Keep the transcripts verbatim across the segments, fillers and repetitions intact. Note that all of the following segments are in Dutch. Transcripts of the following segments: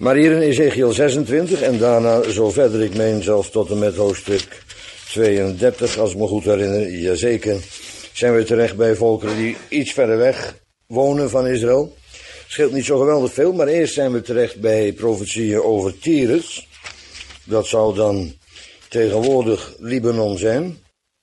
Maar hier in Ezechiel zesentwintig en daarna zo verder, ik meen zelfs tot en met hoofdstuk tweeëndertig, als ik me goed herinner, jazeker, zijn we terecht bij volkeren die iets verder weg wonen van Israël. Scheelt niet zo geweldig veel, maar eerst zijn we terecht bij profetieën over Tyrus. Dat zou dan tegenwoordig Libanon zijn.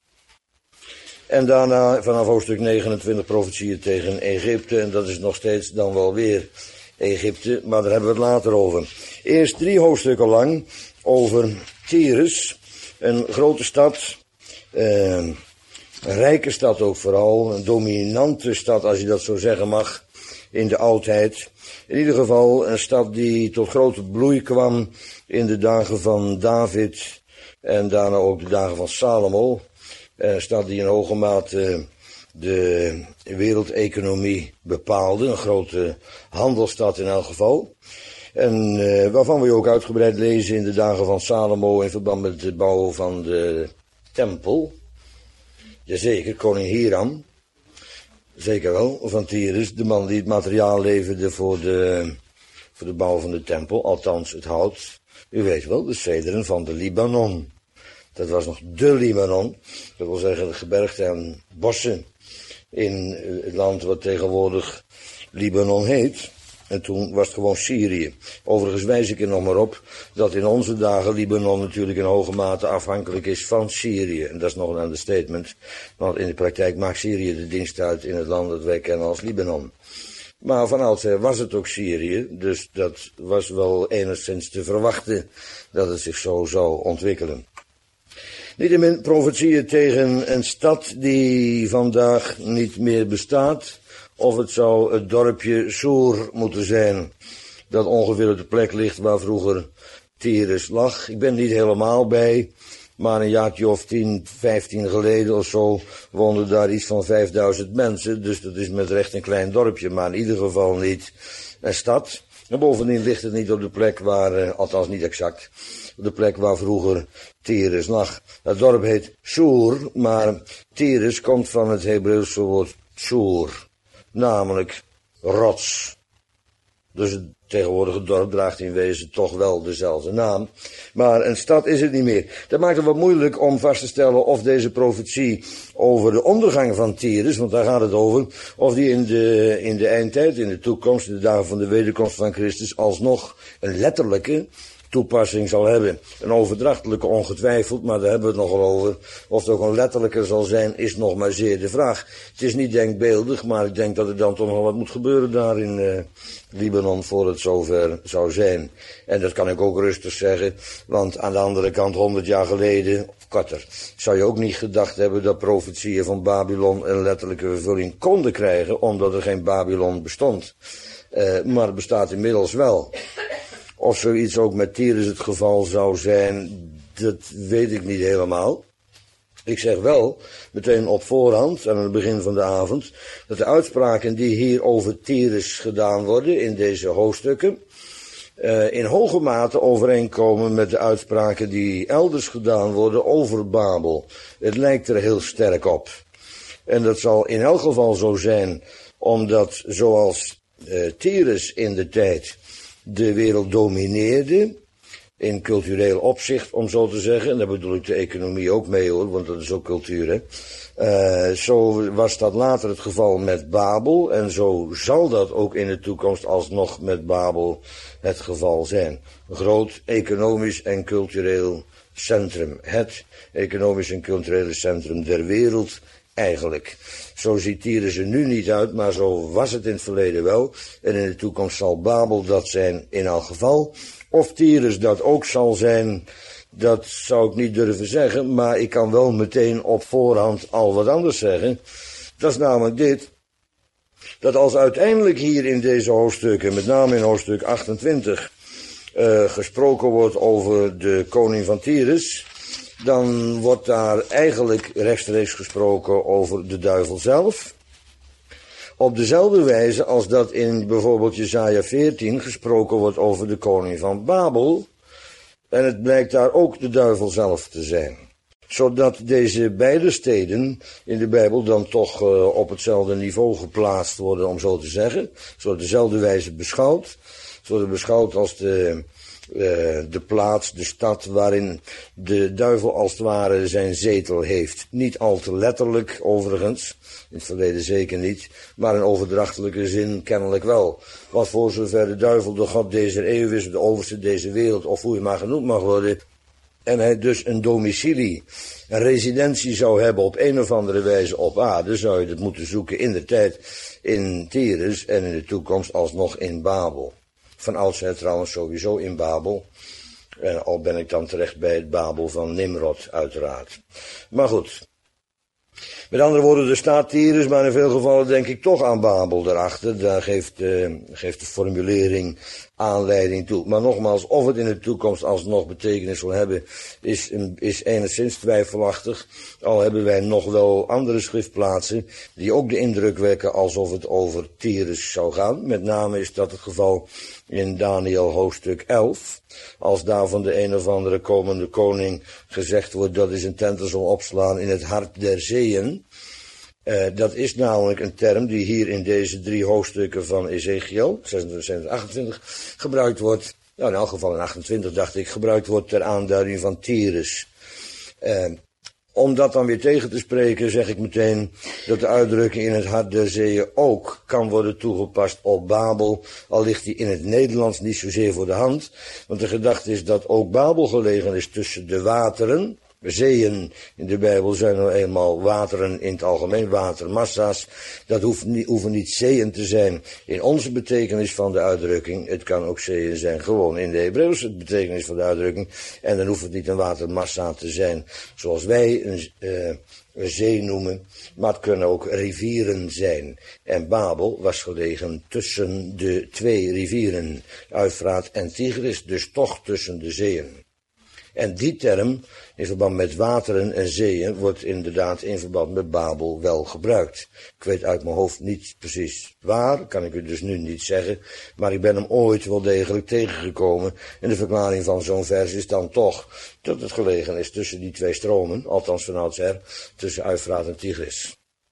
En daarna vanaf hoofdstuk negenentwintig profetieën tegen Egypte. En dat is nog steeds dan wel weer Egypte, maar daar hebben we het later over. Eerst drie hoofdstukken lang over Tyrus. Een grote stad, eh, een rijke stad ook vooral. Een dominante stad, als je dat zo zeggen mag, in de oudheid. In ieder geval een stad die tot grote bloei kwam in de dagen van David en daarna ook de dagen van Salomo. Een stad die in hoge mate de wereldeconomie bepaalde, een grote handelsstad in elk geval. En uh, waarvan we ook uitgebreid lezen in de dagen van Salomo in verband met de bouw van de tempel. Jazeker, koning Hiram. Zeker wel, van Tyrus, de man die het materiaal leverde voor de, voor de bouw van de tempel, althans het hout. U weet wel, de cederen van de Libanon. Dat was nog de Libanon, dat wil zeggen de gebergten en bossen in het land wat tegenwoordig Libanon heet. En toen was het gewoon Syrië. Overigens wijs ik er nog maar op dat in onze dagen Libanon natuurlijk in hoge mate afhankelijk is van Syrië. En dat is nog een understatement, want in de praktijk maakt Syrië de dienst uit in het land dat wij kennen als Libanon. Maar van oudsher was het ook Syrië, dus dat was wel enigszins te verwachten dat het zich zo zou ontwikkelen. Niettemin profetieën tegen een stad die vandaag niet meer bestaat. Of het zou het dorpje Soer moeten zijn, dat ongeveer op de plek ligt waar vroeger Tyrus lag. Ik ben niet helemaal bij, maar een jaartje of tien, vijftien geleden of zo woonden daar iets van vijfduizend mensen. Dus dat is met recht een klein dorpje, maar in ieder geval niet een stad. En bovendien ligt het niet op de plek waar, althans niet exact, op de plek waar vroeger Tyrus lag. Het dorp heet Soer, maar Tyrus komt van het Hebreeuwse woord Soer. Namelijk rots. Dus het tegenwoordige dorp draagt in wezen toch wel dezelfde naam. Maar een stad is het niet meer. Dat maakt het wat moeilijk om vast te stellen of deze profetie over de ondergang van Tyrus, want daar gaat het over, of die in de, in de eindtijd, in de toekomst, in de dagen van de wederkomst van Christus, alsnog een letterlijke toepassing zal hebben. Een overdrachtelijke ongetwijfeld, maar daar hebben we het nogal over. Of het ook een letterlijke zal zijn, is nog maar zeer de vraag. Het is niet denkbeeldig, maar ik denk dat er dan toch nog wat moet gebeuren daar in uh, Libanon voor het zover zou zijn. En dat kan ik ook rustig zeggen, want aan de andere kant honderd jaar geleden, of korter, zou je ook niet gedacht hebben dat profetieën van Babylon een letterlijke vervulling konden krijgen, omdat er geen Babylon bestond. Uh, maar het bestaat inmiddels wel. Of zoiets ook met Tyrus het geval zou zijn, dat weet ik niet helemaal. Ik zeg wel, meteen op voorhand, aan het begin van de avond, dat de uitspraken die hier over Tyrus gedaan worden in deze hoofdstukken, uh, in hoge mate overeenkomen met de uitspraken die elders gedaan worden over Babel. Het lijkt er heel sterk op. En dat zal in elk geval zo zijn, omdat zoals uh, Tyrus in de tijd de wereld domineerde, in cultureel opzicht, om zo te zeggen, en daar bedoel ik de economie ook mee hoor, want dat is ook cultuur, hè. Uh, zo was dat later het geval met Babel, en zo zal dat ook in de toekomst alsnog met Babel het geval zijn. Een groot economisch en cultureel centrum, het economisch en culturele centrum der wereld eigenlijk. Zo ziet Tyrus er nu niet uit, maar zo was het in het verleden wel. En in de toekomst zal Babel dat zijn in elk geval. Of Tyrus dat ook zal zijn, dat zou ik niet durven zeggen. Maar ik kan wel meteen op voorhand al wat anders zeggen. Dat is namelijk dit. Dat als uiteindelijk hier in deze hoofdstukken, met name in hoofdstuk achtentwintig, uh, gesproken wordt over de koning van Tyrus, dan wordt daar eigenlijk rechtstreeks gesproken over de duivel zelf. Op dezelfde wijze als dat in bijvoorbeeld Jesaja veertien gesproken wordt over de koning van Babel. En het blijkt daar ook de duivel zelf te zijn. Zodat deze beide steden in de Bijbel dan toch uh, op hetzelfde niveau geplaatst worden, om zo te zeggen. Zo op dezelfde wijze beschouwd. Ze worden beschouwd als de, uh, de plaats, de stad waarin de duivel als het ware zijn zetel heeft. Niet al te letterlijk overigens, in het verleden zeker niet, maar in overdrachtelijke zin kennelijk wel. Want voor zover de duivel de god deze eeuw is, de overste deze wereld, of hoe je maar genoemd mag worden, en hij dus een domicilie, een residentie zou hebben op een of andere wijze op aarde, zou je het moeten zoeken in de tijd in Tyrus en in de toekomst alsnog in Babel. Van oudsher trouwens sowieso in Babel. En al ben ik dan terecht bij het Babel van Nimrod uiteraard. Maar goed. Met andere woorden, er staat Tyrus, maar in veel gevallen denk ik toch aan Babel erachter. Daar geeft, uh, geeft de formulering aanleiding toe. Maar nogmaals, of het in de toekomst alsnog betekenis zal hebben, is, is enigszins twijfelachtig. Al hebben wij nog wel andere schriftplaatsen die ook de indruk wekken alsof het over Tyrus zou gaan. Met name is dat het geval in Daniel hoofdstuk elf. Als daar van de een of andere komende koning gezegd wordt dat is een tent zal opslaan in het hart der zeeën. Uh, dat is namelijk een term die hier in deze drie hoofdstukken van Ezekiel, zesentwintig, zevenentwintig, achtentwintig, gebruikt wordt, nou in elk geval in achtentwintig dacht ik, gebruikt wordt ter aanduiding van Tyrus. Uh, om dat dan weer tegen te spreken zeg ik meteen dat de uitdrukking in het hart der zeeën ook kan worden toegepast op Babel, al ligt die in het Nederlands niet zozeer voor de hand, want de gedachte is dat ook Babel gelegen is tussen de wateren. Zeeën in de Bijbel zijn nou eenmaal wateren in het algemeen, watermassa's. Dat hoeft niet, hoeven niet zeeën te zijn in onze betekenis van de uitdrukking. Het kan ook zeeën zijn gewoon in de Hebreeuwse betekenis van de uitdrukking. En dan hoeft het niet een watermassa te zijn zoals wij een, uh, een zee noemen. Maar het kunnen ook rivieren zijn. En Babel was gelegen tussen de twee rivieren, Eufraat en Tigris, dus toch tussen de zeeën. En die term, in verband met wateren en zeeën, wordt inderdaad in verband met Babel wel gebruikt. Ik weet uit mijn hoofd niet precies waar, kan ik u dus nu niet zeggen, maar ik ben hem ooit wel degelijk tegengekomen. En de verklaring van zo'n vers is dan toch dat het gelegen is tussen die twee stromen, althans van oudsher, tussen Eufraat en Tigris.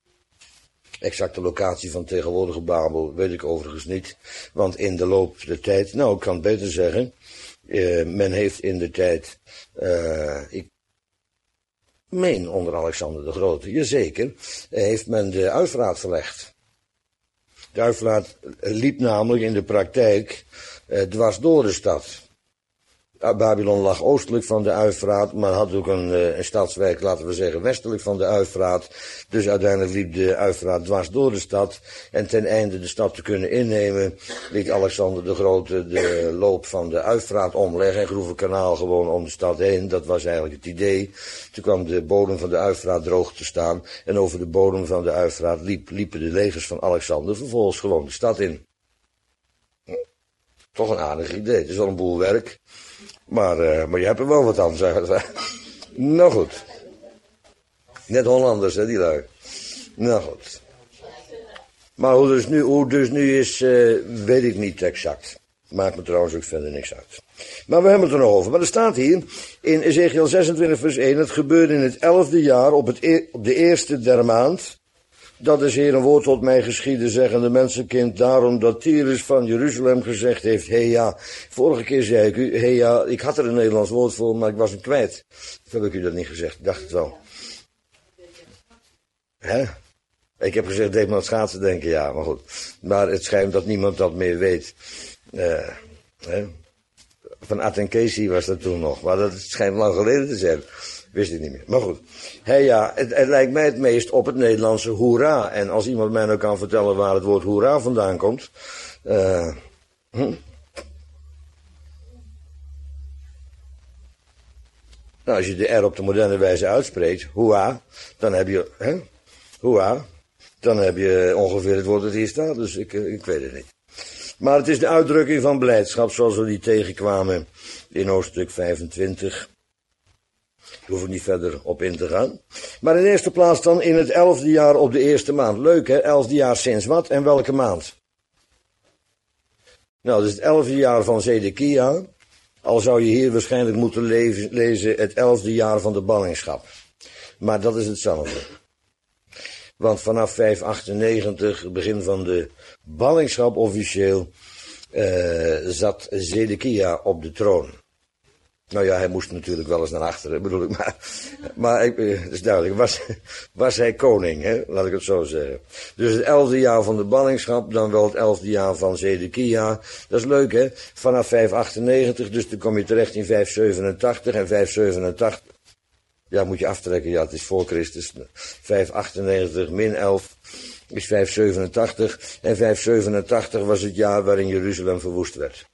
Exacte locatie van tegenwoordige Babel weet ik overigens niet, want in de loop der tijd, nou ik kan het beter zeggen, Uh, men heeft in de tijd, uh, ik meen onder Alexander de Grote, jazeker, heeft men de Eufraat verlegd. De Eufraat liep namelijk in de praktijk uh, dwars door de stad. Babylon lag oostelijk van de Eufraat, maar had ook een, een stadswijk, laten we zeggen, westelijk van de Eufraat. Dus uiteindelijk liep de Eufraat dwars door de stad. En ten einde de stad te kunnen innemen, liet Alexander de Grote de loop van de Eufraat omleggen en groef een kanaal gewoon om de stad heen. Dat was eigenlijk het idee. Toen kwam de bodem van de Eufraat droog te staan. En over de bodem van de Eufraat liep, liepen de legers van Alexander vervolgens gewoon de stad in. Toch een aardig idee. Het is wel een boel werk. Maar, uh, maar je hebt er wel wat aan, zeggen ze. Nou goed. Net Hollanders, hè, die lui. Nou goed. Maar hoe dus nu, hoe dus nu is, uh, weet ik niet exact. Maakt me trouwens ook verder niks uit. Maar we hebben het er nog over. Maar er staat hier in Ezekiel zesentwintig vers één. Het gebeurde in het elfde jaar op, het e- op de eerste der maand. Dat is hier een woord tot mij geschieden, zeggende mensenkind, daarom dat Tyrus van Jeruzalem gezegd heeft, hé ja, vorige keer zei ik u, hé ja, ik had er een Nederlands woord voor, maar ik was hem kwijt. Of heb ik u dat niet gezegd? Ik dacht het wel. Hè? Ik heb gezegd, deed me aan het schaatsen denken, ja, maar goed. Maar het schijnt dat niemand dat meer weet. Uh, hè? Van Aten Casey was dat toen nog, maar dat schijnt lang geleden te zijn. Wist ik niet meer. Maar goed. Hey, ja, het, het lijkt mij het meest op het Nederlandse hoera. En als iemand mij nou kan vertellen waar het woord hoera vandaan komt. Uh, hm. Nou, als je de R op de moderne wijze uitspreekt, hoera, dan heb je, hè, hoera, dan heb je ongeveer het woord dat hier staat. Dus ik, ik weet het niet. Maar het is de uitdrukking van blijdschap zoals we die tegenkwamen in hoofdstuk vijfentwintig. Daar hoef ik niet verder op in te gaan. Maar in de eerste plaats dan in het elfde jaar op de eerste maand. Leuk hè, elfde jaar sinds wat en welke maand? Nou, dat is het elfde jaar van Zedekia. Al zou je hier waarschijnlijk moeten lezen het elfde jaar van de ballingschap. Maar dat is hetzelfde. Want vanaf vijfhonderdachtennegentig, begin van de ballingschap officieel, uh, zat Zedekia op de troon. Nou ja, hij moest natuurlijk wel eens naar achteren, bedoel ik, maar, maar het is duidelijk, was, was hij koning, hè? Laat ik het zo zeggen. Dus het elfde jaar van de ballingschap, dan wel het elfde jaar van Zedekia. Dat is leuk, hè? Vanaf vijfhonderdachtennegentig, dus dan kom je terecht in vijfhonderdzevenentachtig en vijfhonderdzevenentachtig. Ja, moet je aftrekken, ja, het is voor Christus. vijfhonderdachtennegentig min elf is vijfhonderdzevenentachtig en vijfhonderdzevenentachtig was het jaar waarin Jeruzalem verwoest werd.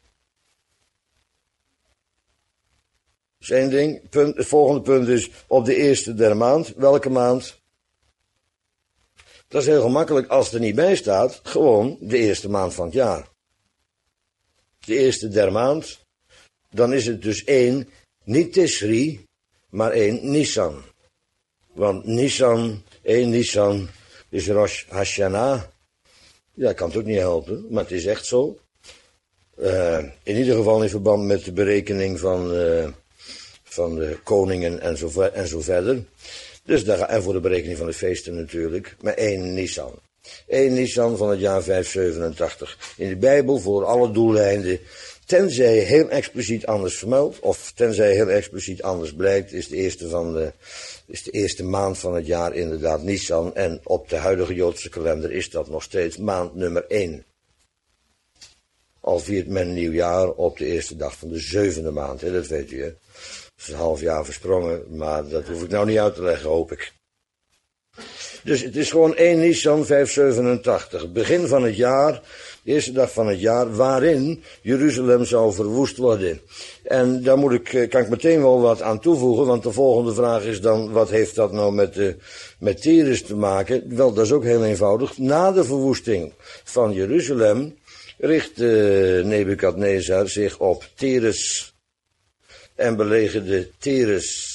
Dat is één ding. Punt, het volgende punt is op de eerste der maand. Welke maand? Dat is heel gemakkelijk als het er niet bij staat. Gewoon de eerste maand van het jaar. De eerste der maand. Dan is het dus één, niet Tisri, maar één Nisan. Want Nisan, één Nisan is Rosh Hashanah. Ja, ik kan het ook niet helpen, maar het is echt zo. Uh, in ieder geval in verband met de berekening van... Uh, van de koningen en zo, ver, en zo verder. Dus daar, en voor de berekening van de feesten natuurlijk. Maar één Nisan. één Nisan van het jaar vijfhonderdzevenentachtig. In de Bijbel voor alle doeleinden. Tenzij heel expliciet anders vermeld. Of tenzij heel expliciet anders blijkt. Is de eerste, van de, is de eerste maand van het jaar inderdaad Nisan. En op de huidige Joodse kalender is dat nog steeds maand nummer één. Al viert men nieuwjaar op de eerste dag van de zevende maand. Hè, dat weet u, hè. Dat is een half jaar versprongen, maar dat hoef ik nou niet uit te leggen, hoop ik. Dus het is gewoon één Nisan vijfhonderdzevenentachtig, begin van het jaar, de eerste dag van het jaar, waarin Jeruzalem zou verwoest worden. En daar moet ik, kan ik meteen wel wat aan toevoegen, want de volgende vraag is dan, wat heeft dat nou met, de, met Tyrus te maken? Wel, dat is ook heel eenvoudig. Na de verwoesting van Jeruzalem richt uh, Nebukadnezar zich op Tyrus en belegerde Tyrus.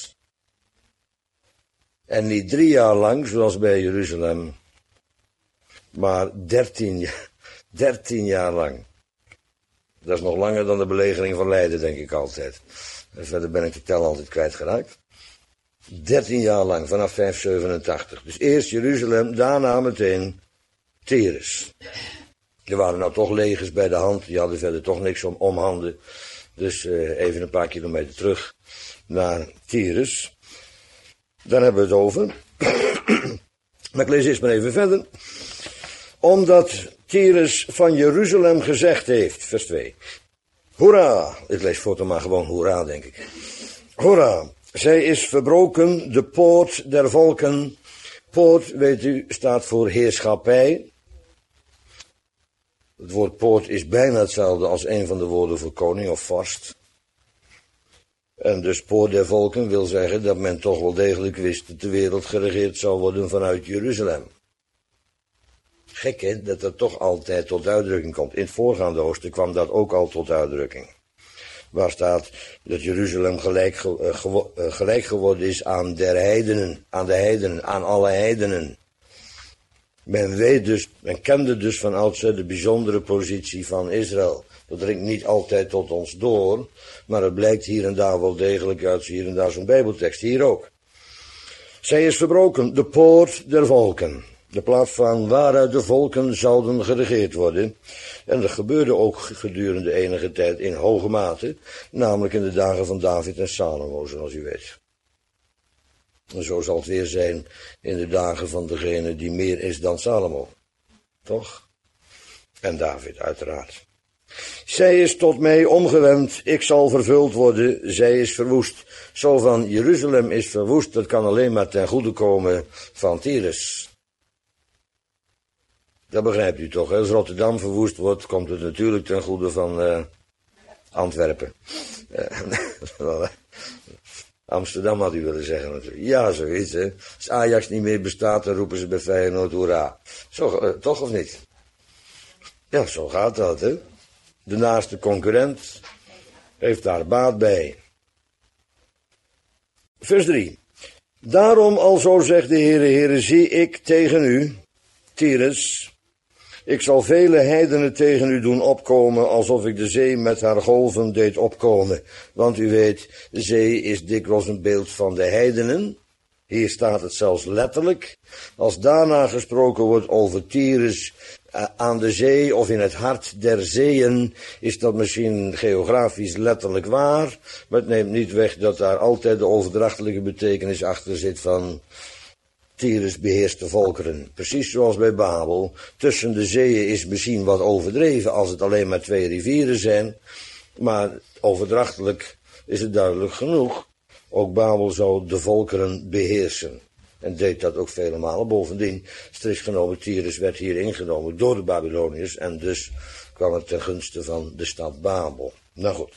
En niet drie jaar lang, zoals bij Jeruzalem, maar dertien, dertien jaar lang. Dat is nog langer dan de belegering van Leiden, denk ik altijd. En verder ben ik de tel altijd kwijtgeraakt. dertien jaar lang, vanaf vijfhonderdzevenentachtig. Dus eerst Jeruzalem, daarna meteen Tyrus. Er waren nou toch legers bij de hand, die hadden verder toch niks om, om handen. Dus uh, even een paar kilometer terug naar Tyrus. Daar hebben we het over. Maar ik lees eerst maar even verder. Omdat Tyrus van Jeruzalem gezegd heeft, vers twee. Hoera! Ik lees voortaan maar gewoon hoera, denk ik. Hoera! Zij is verbroken, de poort der volken. Poort, weet u, staat voor heerschappij. Het woord poort is bijna hetzelfde als een van de woorden voor koning of vorst. En dus poort der volken wil zeggen dat men toch wel degelijk wist dat de wereld geregeerd zou worden vanuit Jeruzalem. Gek, hè, dat dat toch altijd tot uitdrukking komt. In het voorgaande hoofdstuk kwam dat ook al tot uitdrukking. Waar staat dat Jeruzalem gelijk, ge, uh, gewo, uh, gelijk geworden is aan der heidenen, aan de heidenen, aan alle heidenen. Men weet dus, men kende dus van oudsher de bijzondere positie van Israël. Dat dringt niet altijd tot ons door, maar het blijkt hier en daar wel degelijk uit hier en daar zo'n bijbeltekst, hier ook. Zij is verbroken, de poort der volken. De plaats van waaruit de volken zouden geregeerd worden. En dat gebeurde ook gedurende enige tijd in hoge mate, namelijk in de dagen van David en Salomo, zoals u weet. En zo zal het weer zijn in de dagen van degene die meer is dan Salomo. Toch? En David, uiteraard. Zij is tot mij omgewend, ik zal vervuld worden, zij is verwoest. Zo van Jeruzalem is verwoest, dat kan alleen maar ten goede komen van Tyrus. Dat begrijpt u toch, hè? Als Rotterdam verwoest wordt, komt het natuurlijk ten goede van uh, Antwerpen. Uh, Amsterdam had u willen zeggen natuurlijk. Ja, zoiets, hè. Als Ajax niet meer bestaat, dan roepen ze bij Feyenoord hoera. Zo, uh, toch of niet? Ja, zo gaat dat, hè. De naaste concurrent heeft daar baat bij. Vers drie. Daarom alzo zegt de Heere, Heere, zie ik tegen u, Tyrus, ik zal vele heidenen tegen u doen opkomen, alsof ik de zee met haar golven deed opkomen. Want u weet, de zee is dikwijls een beeld van de heidenen. Hier staat het zelfs letterlijk. Als daarna gesproken wordt over Tyrus uh, aan de zee of in het hart der zeeën, is dat misschien geografisch letterlijk waar, maar het neemt niet weg dat daar altijd de overdrachtelijke betekenis achter zit van Tyrus beheerst de volkeren. Precies zoals bij Babel. Tussen de zeeën is misschien wat overdreven als het alleen maar twee rivieren zijn, maar overdrachtelijk is het duidelijk genoeg. Ook Babel zou de volkeren beheersen. En deed dat ook vele malen. Bovendien, strikt genomen, Tyrus werd hier ingenomen door de Babyloniërs. En dus kwam het ten gunste van de stad Babel. Nou goed.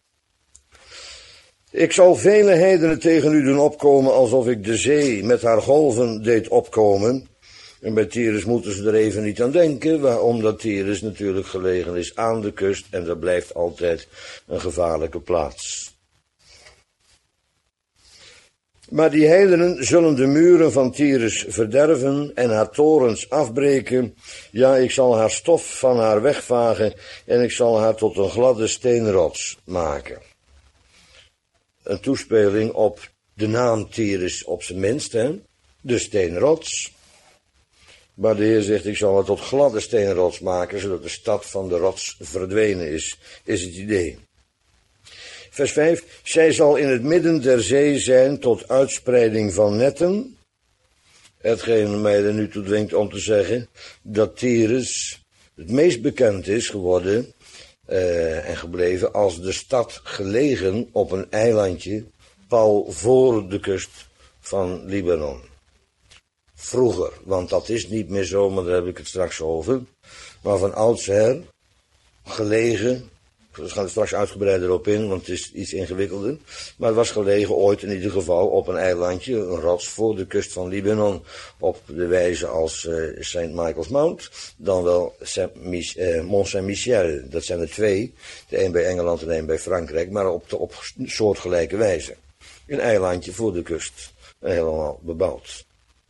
Ik zal vele heidenen tegen u doen opkomen alsof ik de zee met haar golven deed opkomen. En bij Tyrus moeten ze er even niet aan denken, waarom dat Tyrus natuurlijk gelegen is aan de kust. En dat blijft altijd een gevaarlijke plaats. Maar die heidenen zullen de muren van Tyrus verderven en haar torens afbreken. Ja, ik zal haar stof van haar wegvagen en ik zal haar tot een gladde steenrots maken. Een toespeling op de naam Tyrus op zijn minst, hè? De steenrots. Maar de Heer zegt, ik zal haar tot gladde steenrots maken, zodat de stad van de rots verdwenen is, is het idee. Vers vijf, zij zal in het midden der zee zijn tot uitspreiding van netten. Hetgeen mij er nu toe dwingt om te zeggen dat Tyrus het meest bekend is geworden uh, en gebleven als de stad gelegen op een eilandje pal voor de kust van Libanon. Vroeger, want dat is niet meer zo, maar daar heb ik het straks over. Maar van oudsher gelegen. We gaan er straks uitgebreider op in, want het is iets ingewikkelder. Maar het was gelegen ooit in ieder geval op een eilandje, een rots voor de kust van Libanon. Op de wijze als uh, Saint Michael's Mount, dan wel Saint uh, Mont Saint-Michel. Dat zijn er twee, de een bij Engeland en de een bij Frankrijk, maar op, de, op soortgelijke wijze. Een eilandje voor de kust, helemaal bebouwd.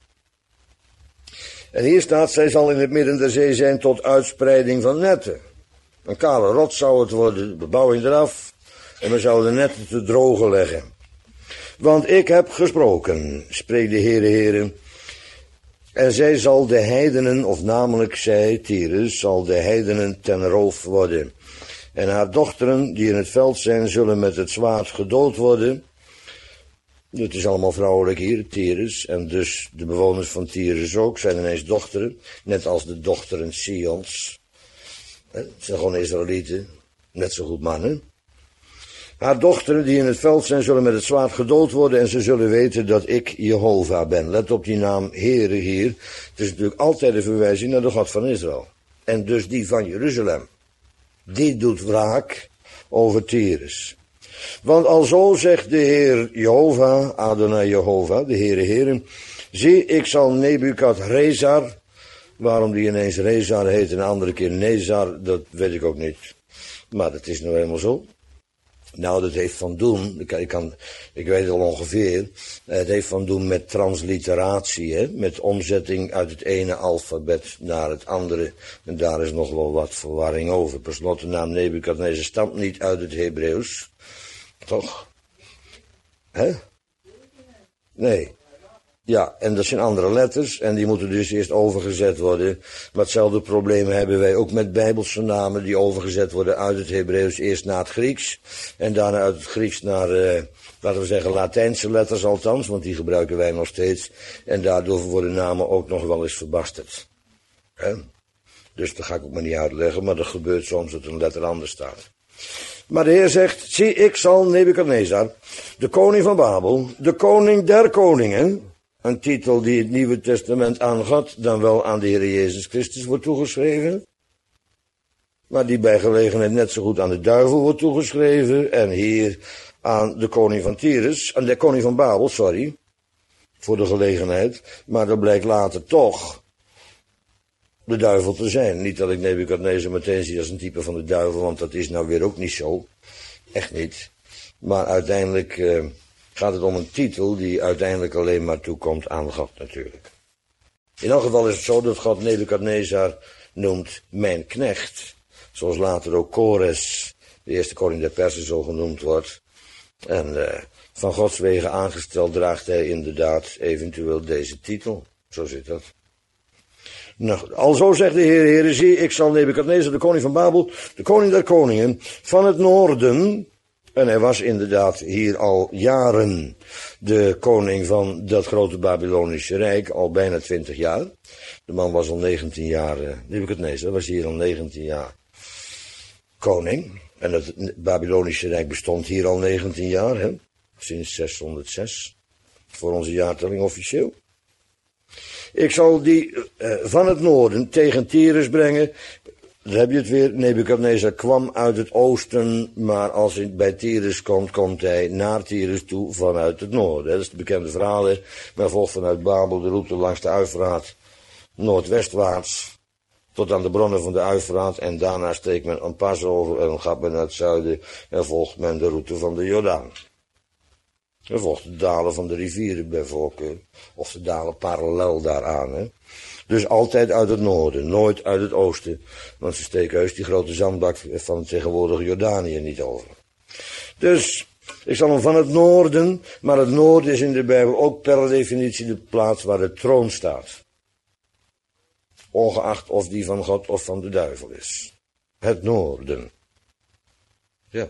En hier staat, zij zal in het midden der zee zijn tot uitspreiding van netten. Een kale rots zou het worden, de bebouwing eraf, en we zouden de netten te drogen leggen. Want ik heb gesproken, spreekt de Heere Heere, en zij zal de heidenen, of namelijk zij, Tyrus, zal de heidenen ten roof worden. En haar dochteren, die in het veld zijn, zullen met het zwaard gedood worden. Het is allemaal vrouwelijk hier, Tyrus, en dus de bewoners van Tyrus ook, zijn ineens dochteren, net als de dochteren Sions. Het zijn gewoon Israëlieten, net zo goed mannen. Haar dochteren die in het veld zijn, zullen met het zwaard gedood worden en ze zullen weten dat ik Jehovah ben. Let op die naam Heere hier. Het is natuurlijk altijd een verwijzing naar de God van Israël. En dus die van Jeruzalem. Die doet wraak over Tyrus. Want alzo zegt de Heer Jehovah, Adonai Jehovah, de Heere Heere, zie, ik zal Nebukadrezar. Waarom die ineens Rezar heet en een andere keer Nezar, dat weet ik ook niet. Maar dat is nou helemaal zo. Nou, dat heeft van doen, ik, kan, ik, kan, ik weet het al ongeveer, het heeft van doen met transliteratie, hè? Met omzetting uit het ene alfabet naar het andere. En daar is nog wel wat verwarring over. Per slot, de naam Nebukadnezar stamt niet uit het Hebreeuws. Toch? Hè? Nee. Ja, en dat zijn andere letters en die moeten dus eerst overgezet worden. Maar hetzelfde probleem hebben wij ook met bijbelse namen die overgezet worden uit het Hebreeuws eerst naar het Grieks. En daarna uit het Grieks naar, uh, laten we zeggen, Latijnse letters althans, want die gebruiken wij nog steeds. En daardoor worden namen ook nog wel eens verbasterd. He? Dus dat ga ik ook maar niet uitleggen, maar dat gebeurt soms dat een letter anders staat. Maar de Heer zegt, zie, ik zal Nebukadnezar, de koning van Babel, de koning der koningen, een titel die het Nieuwe Testament aan God, dan wel aan de Heer Jezus Christus wordt toegeschreven. Maar die bij gelegenheid net zo goed aan de duivel wordt toegeschreven. En hier aan de koning van Tyrus, aan de koning van Babel, sorry. Voor de gelegenheid. Maar dat blijkt later toch de duivel te zijn. Niet dat ik Nebukadnezar meteen zie als een type van de duivel, want dat is nou weer ook niet zo. Echt niet. Maar uiteindelijk uh, gaat het om een titel die uiteindelijk alleen maar toekomt aan God natuurlijk. In elk geval is het zo dat God Nebukadnezar noemt mijn knecht. Zoals later ook Kores, de eerste koning der Persen, zo genoemd wordt. En uh, van Gods wegen aangesteld, draagt hij inderdaad eventueel deze titel. Zo zit dat. Nou, alzo zegt de Heer, Heere, zie, ik zal Nebukadnezar, de koning van Babel, de koning der koningen, van het noorden, en hij was inderdaad hier al jaren de koning van dat grote Babylonische Rijk, al bijna twintig jaar. De man was al negentien jaar, uh, Nebukadnezar was hier al negentien jaar koning. En het Babylonische Rijk bestond hier al negentien jaar, hè? Sinds zeshonderdzes, voor onze jaartelling officieel. Ik zal die uh, van het noorden tegen Tyrus brengen. Daar heb je het weer. Nebukadnezar kwam uit het oosten, maar als hij bij Tyrus komt, komt hij naar Tyrus toe vanuit het noorden. Dat is het bekende verhaal. Hè? Men volgt vanuit Babel de route langs de Uifraat, noordwestwaarts, tot aan de bronnen van de Uifraat. En daarna steekt men een pas over en dan gaat men naar het zuiden en volgt men de route van de Jordaan. En volgt de dalen van de rivieren bij voorkeur, of de dalen parallel daaraan. Hè? Dus altijd uit het noorden, nooit uit het oosten. Want ze steken heus die grote zandbak van het tegenwoordige Jordanië niet over. Dus, ik zal hem van het noorden, maar het noorden is in de Bijbel ook per definitie de plaats waar de troon staat. Ongeacht of die van God of van de duivel is. Het noorden. Ja.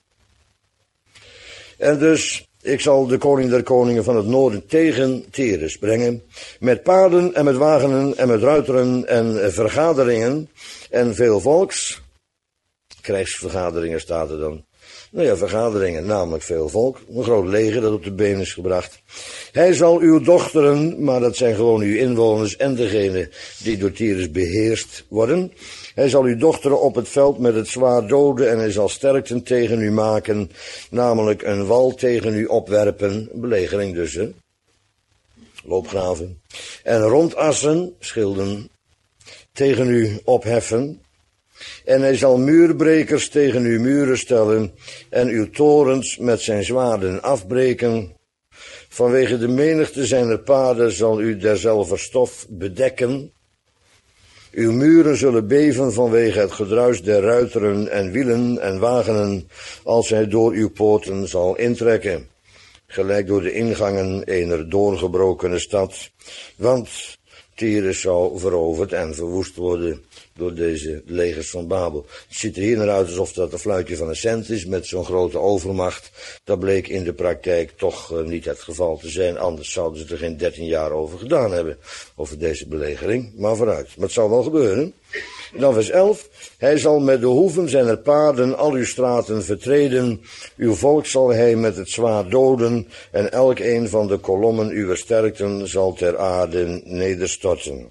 En dus, ik zal de koning der koningen van het noorden tegen Tyrus brengen, met paarden en met wagenen en met ruiteren en vergaderingen en veel volks. Krijgsvergaderingen staat er dan. Nou ja, vergaderingen, namelijk veel volk. Een groot leger dat op de been is gebracht. Hij zal uw dochteren, maar dat zijn gewoon uw inwoners en degenen die door Tyrus beheerst worden. Hij zal uw dochteren op het veld met het zwaard doden en hij zal sterkten tegen u maken, namelijk een wal tegen u opwerpen, belegering dus, hè? Loopgraven, en rondassen, schilden, tegen u opheffen. En hij zal muurbrekers tegen uw muren stellen en uw torens met zijn zwaarden afbreken. Vanwege de menigte zijner paarden zal u derzelver stof bedekken. Uw muren zullen beven vanwege het gedruis der ruiteren en wielen en wagenen, als hij door uw poorten zal intrekken, gelijk door de ingangen ener doorgebrokene stad, want Tyrus zou veroverd en verwoest worden door deze legers van Babel. Het ziet er hier naar uit alsof dat een fluitje van een cent is met zo'n grote overmacht. Dat bleek in de praktijk toch uh, niet het geval te zijn. Anders zouden ze er geen dertien jaar over gedaan hebben. Over deze belegering. Maar vooruit. Maar het zal wel gebeuren. En dan vers elf. Hij zal met de hoeven zijner paarden al uw straten vertreden. Uw volk zal hij met het zwaard doden. En elk een van de kolommen uw sterkten zal ter aarde nederstorten.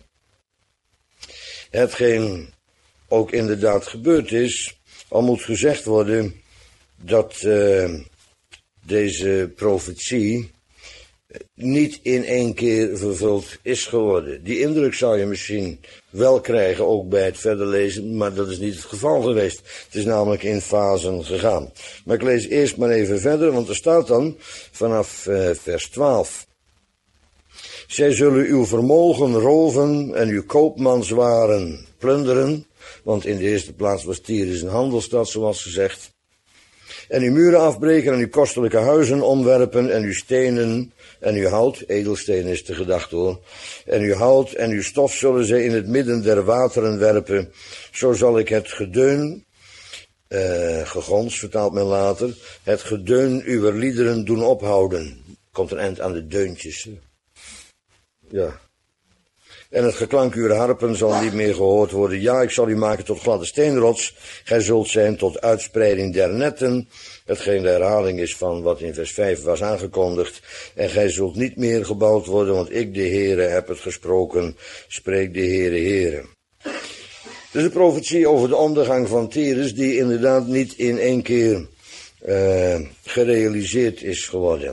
Hetgeen ook inderdaad gebeurd is, al moet gezegd worden dat uh, deze profetie niet in één keer vervuld is geworden. Die indruk zou je misschien wel krijgen, ook bij het verder lezen, maar dat is niet het geval geweest. Het is namelijk in fasen gegaan. Maar ik lees eerst maar even verder, want er staat dan vanaf uh, vers twaalf. Zij zullen uw vermogen roven en uw koopmanswaren plunderen, want in de eerste plaats was Tyrus een handelsstad, zoals gezegd. En uw muren afbreken en uw kostelijke huizen omwerpen en uw stenen en uw hout, edelsteen is de gedachte hoor, en uw hout en uw stof zullen zij in het midden der wateren werpen. Zo zal ik het gedeun, uh, gegons vertaalt men later, het gedeun uwer liederen doen ophouden. Komt een eind aan de deuntjes. Ja. En het geklank uw harpen zal niet meer gehoord worden. Ja, ik zal u maken tot gladde steenrots. Gij zult zijn tot uitspreiding der netten. Hetgeen de herhaling is van wat in vers vijf was aangekondigd. En gij zult niet meer gebouwd worden, want ik de Heere heb het gesproken. Spreekt de Heere Heere. Dus de profetie over de ondergang van Tyrus, die inderdaad niet in één keer uh, gerealiseerd is geworden.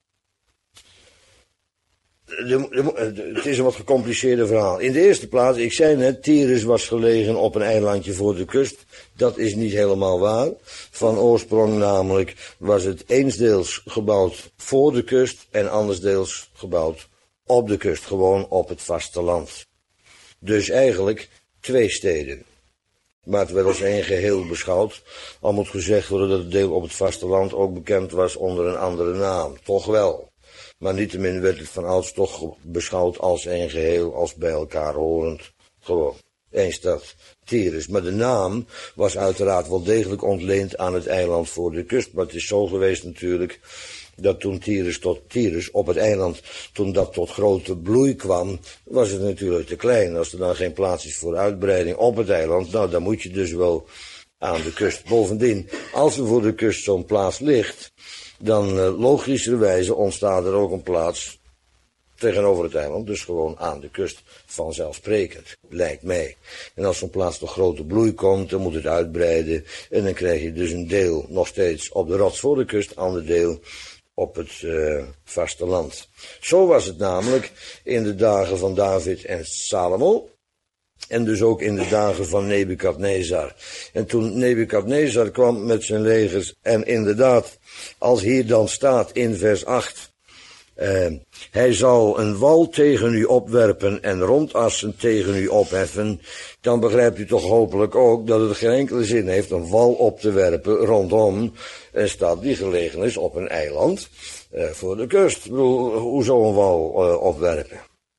De, de, het is een wat gecompliceerder verhaal. In de eerste plaats, ik zei net, Tyrus was gelegen op een eilandje voor de kust. Dat is niet helemaal waar. Van oorsprong namelijk was het eensdeels gebouwd voor de kust en andersdeels gebouwd op de kust, gewoon op het vasteland. Dus eigenlijk twee steden. maar het werd als één geheel beschouwd. Al moet gezegd worden dat het deel op het vasteland ook bekend was onder een andere naam. Toch wel. Maar niettemin werd het van ouds toch beschouwd als één geheel, als bij elkaar horend. Gewoon. Eén stad. Tyrus. Maar de naam was uiteraard wel degelijk ontleend aan het eiland voor de kust. Maar het is zo geweest natuurlijk, dat toen Tyrus tot Tyrus op het eiland, toen dat tot grote bloei kwam, was het natuurlijk te klein. Als er dan geen plaats is voor uitbreiding op het eiland, nou dan moet je dus wel aan de kust. Bovendien, als er voor de kust zo'n plaats ligt, dan uh, logischerwijze ontstaat er ook een plaats tegenover het eiland, dus gewoon aan de kust, vanzelfsprekend, lijkt mij. En als zo'n plaats tot grote bloei komt, dan moet het uitbreiden, en dan krijg je dus een deel nog steeds op de rots voor de kust, ander deel op het uh, vasteland. Zo was het namelijk in de dagen van David en Salomo, en dus ook in de dagen van Nebukadnezar. En toen Nebukadnezar kwam met zijn legers, en inderdaad, als hier dan staat in vers acht, Uh, hij zal een wal tegen u opwerpen en rondassen tegen u opheffen, dan begrijpt u toch hopelijk ook dat het geen enkele zin heeft een wal op te werpen rondom een stad die gelegen is op een eiland uh, voor de kust. Ik bedoel, hoezo een wal uh, opwerpen?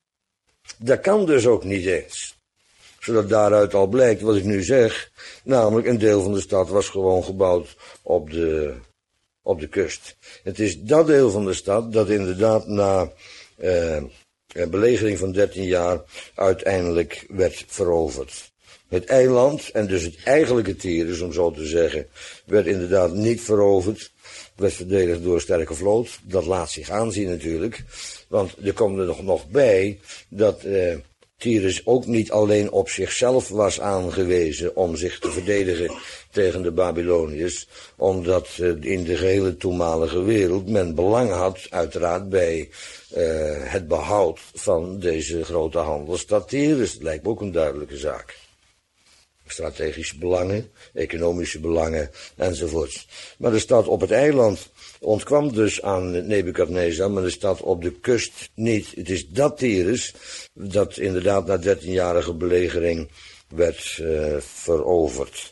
Dat kan dus ook niet eens. Zodat daaruit al blijkt wat ik nu zeg, namelijk een deel van de stad was gewoon gebouwd op de op de kust. Het is dat deel van de stad dat inderdaad na uh, een belegering van dertien jaar uiteindelijk werd veroverd. Het eiland, en dus het eigenlijke Tyrus, om zo te zeggen, werd inderdaad niet veroverd. Werd verdedigd door een sterke vloot. Dat laat zich aanzien natuurlijk. Want er komt er nog, nog bij dat uh, Tyrus ook niet alleen op zichzelf was aangewezen om zich te verdedigen tegen de Babyloniërs, omdat uh, in de gehele toenmalige wereld men belang had, uiteraard, bij uh, het behoud van deze grote handelsstad Tyrus. Dat lijkt me ook een duidelijke zaak. Strategische belangen, economische belangen, enzovoorts. Maar de stad op het eiland ontkwam dus aan Nebukadnezar, maar de stad op de kust niet. Het is dat Tyrus dat inderdaad na dertienjarige belegering werd uh, veroverd.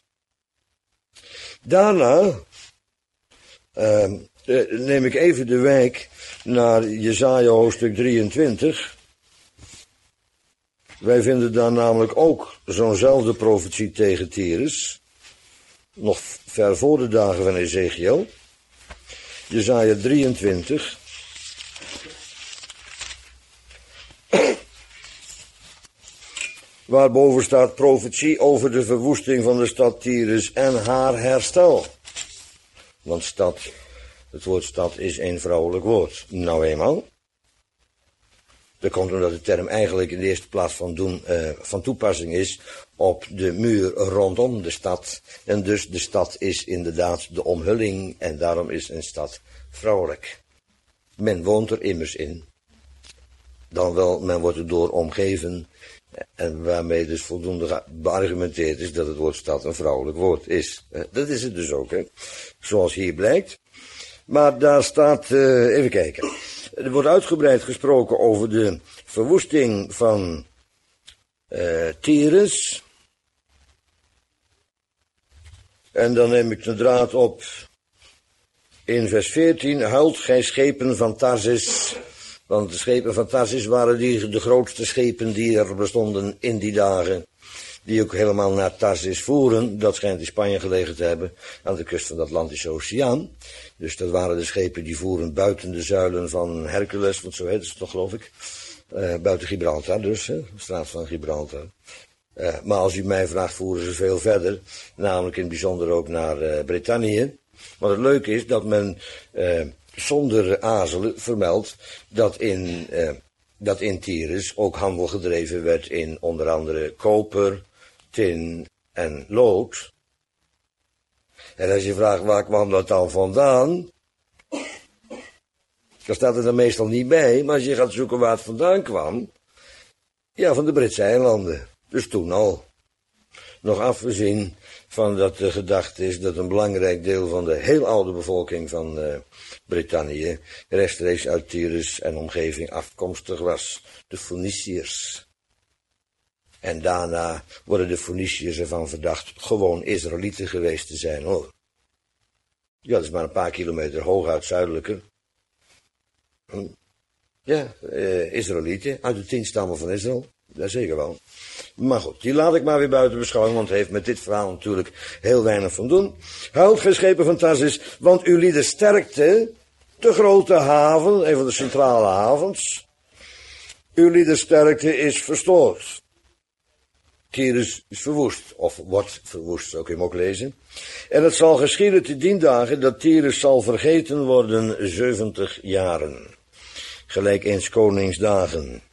Daarna uh, neem ik even de wijk naar Jesaja hoofdstuk drieëntwintig. Wij vinden daar namelijk ook zo'nzelfde profetie tegen Tyrus, nog ver voor de dagen van Ezekiel. Jesaja drieëntwintig. Waarboven staat profetie over de verwoesting van de stad Tyrus en haar herstel. Want stad, het woord stad is een vrouwelijk woord. Nou eenmaal. Dat komt omdat de term eigenlijk in de eerste plaats van, doen, uh, van toepassing is op de muur rondom de stad. En dus de stad is inderdaad de omhulling en daarom is een stad vrouwelijk. Men woont er immers in. Dan wel, men wordt er door omgeven. En waarmee dus voldoende beargumenteerd is dat het woord stad een vrouwelijk woord is. Uh, dat is het dus ook, hè. Zoals hier blijkt. Maar daar staat, uh, even kijken. Er wordt uitgebreid gesproken over de verwoesting van uh, Tyrus. En dan neem ik de draad op in vers veertien. Huilt gij schepen van Tarsis. Want de schepen van Tarsis waren die, de grootste schepen die er bestonden in die dagen. Die ook helemaal naar Tarsis voeren. Dat schijnt in Spanje gelegen te hebben, aan de kust van de Atlantische Oceaan. Dus dat waren de schepen die voeren buiten de zuilen van Hercules, want zo heet het toch geloof ik. Uh, buiten Gibraltar dus, hè, de straat van Gibraltar. Uh, maar als u mij vraagt, voeren ze veel verder. Namelijk in het bijzonder ook naar uh, Brittannië. Maar het leuke is dat men uh, zonder aarzelen vermeldt dat in, uh, dat in Tyrus ook handel gedreven werd in onder andere koper, tin en lood. En als je vraagt waar kwam dat dan vandaan, dan staat er dan meestal niet bij, maar als je gaat zoeken waar het vandaan kwam, ja, van de Britse eilanden. Dus toen al. Nog afgezien van dat de gedachte is dat een belangrijk deel van de heel oude bevolking van uh, Brittannië rechtstreeks uit Tyrus en omgeving afkomstig was. De Phoeniciërs. En daarna worden de Feniciërs ervan verdacht gewoon Israëlieten geweest te zijn, hoor. Ja, dat is maar een paar kilometer hooguit zuidelijker. Hm. Ja, eh, Israëlieten, uit de tien stammen van Israël. Dat zeker wel. Maar goed, die laat ik maar weer buiten beschouwing, want het heeft met dit verhaal natuurlijk heel weinig van doen. Huilt gij schepen van Tarsis, want uw lieden sterkte, de grote haven, een van de centrale havens. Uw lieden sterkte is verstoord. Tyrus is verwoest, of wordt verwoest, zo kun je hem ook lezen. En het zal geschieden te dien dagen dat Tyrus zal vergeten worden zeventig jaren. Gelijk eens koningsdagen.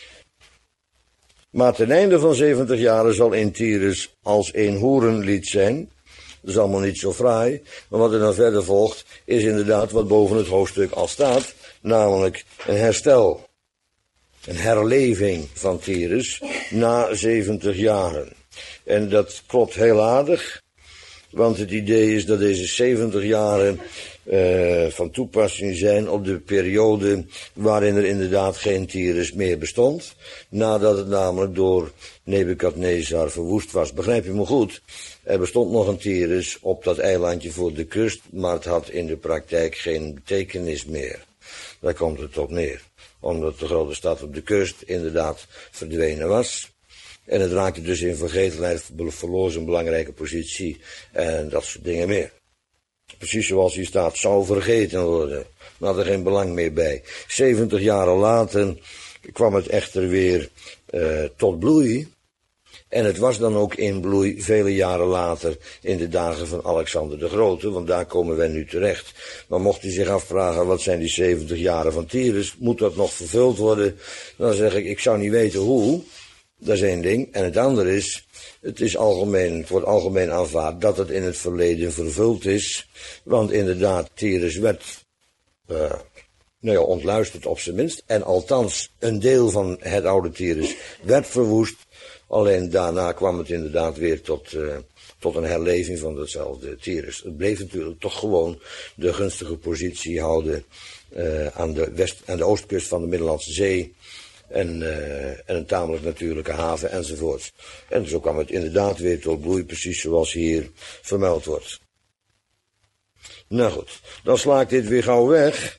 Maar ten einde van zeventig jaren zal in Tyrus als een hoerenlied zijn. Dat is allemaal niet zo fraai, maar wat er dan verder volgt is inderdaad wat boven het hoofdstuk al staat, namelijk een herstel. Een herleving van Tyrus na zeventig jaren. En dat klopt heel aardig, want het idee is dat deze zeventig jaren uh, van toepassing zijn op de periode waarin er inderdaad geen Tyrus meer bestond, nadat het namelijk door Nebukadnezar verwoest was. Begrijp je me goed? Er bestond nog een Tyrus op dat eilandje voor de kust, maar het had in de praktijk geen betekenis meer. Daar komt het op neer. Omdat de grote stad op de kust inderdaad verdwenen was. En het raakte dus in vergetelheid, verloor zijn belangrijke positie en dat soort dingen meer. Precies zoals hier staat, zou vergeten worden. Maar had er geen belang meer bij. zeventig jaren later kwam het echter weer uh, tot bloei. En het was dan ook in bloei vele jaren later in de dagen van Alexander de Grote, want daar komen wij nu terecht. Maar mocht u zich afvragen, wat zijn die zeventig jaren van Tyrus, moet dat nog vervuld worden? Dan zeg ik, ik zou niet weten hoe, dat is één ding. En het andere is, het is algemeen, het wordt algemeen aanvaard dat het in het verleden vervuld is, want inderdaad, Tyrus werd uh, nou ja, ontluisterd op zijn minst, en althans een deel van het oude Tyrus werd verwoest. Alleen daarna kwam het inderdaad weer tot, uh, tot een herleving van datzelfde Tyrus. Het bleef natuurlijk toch gewoon de gunstige positie houden uh, aan, de west- aan de oostkust van de Middellandse Zee. En, uh, en een tamelijk natuurlijke haven enzovoort. En zo kwam het inderdaad weer tot bloei, precies zoals hier vermeld wordt. Nou goed, dan sla ik dit weer gauw weg.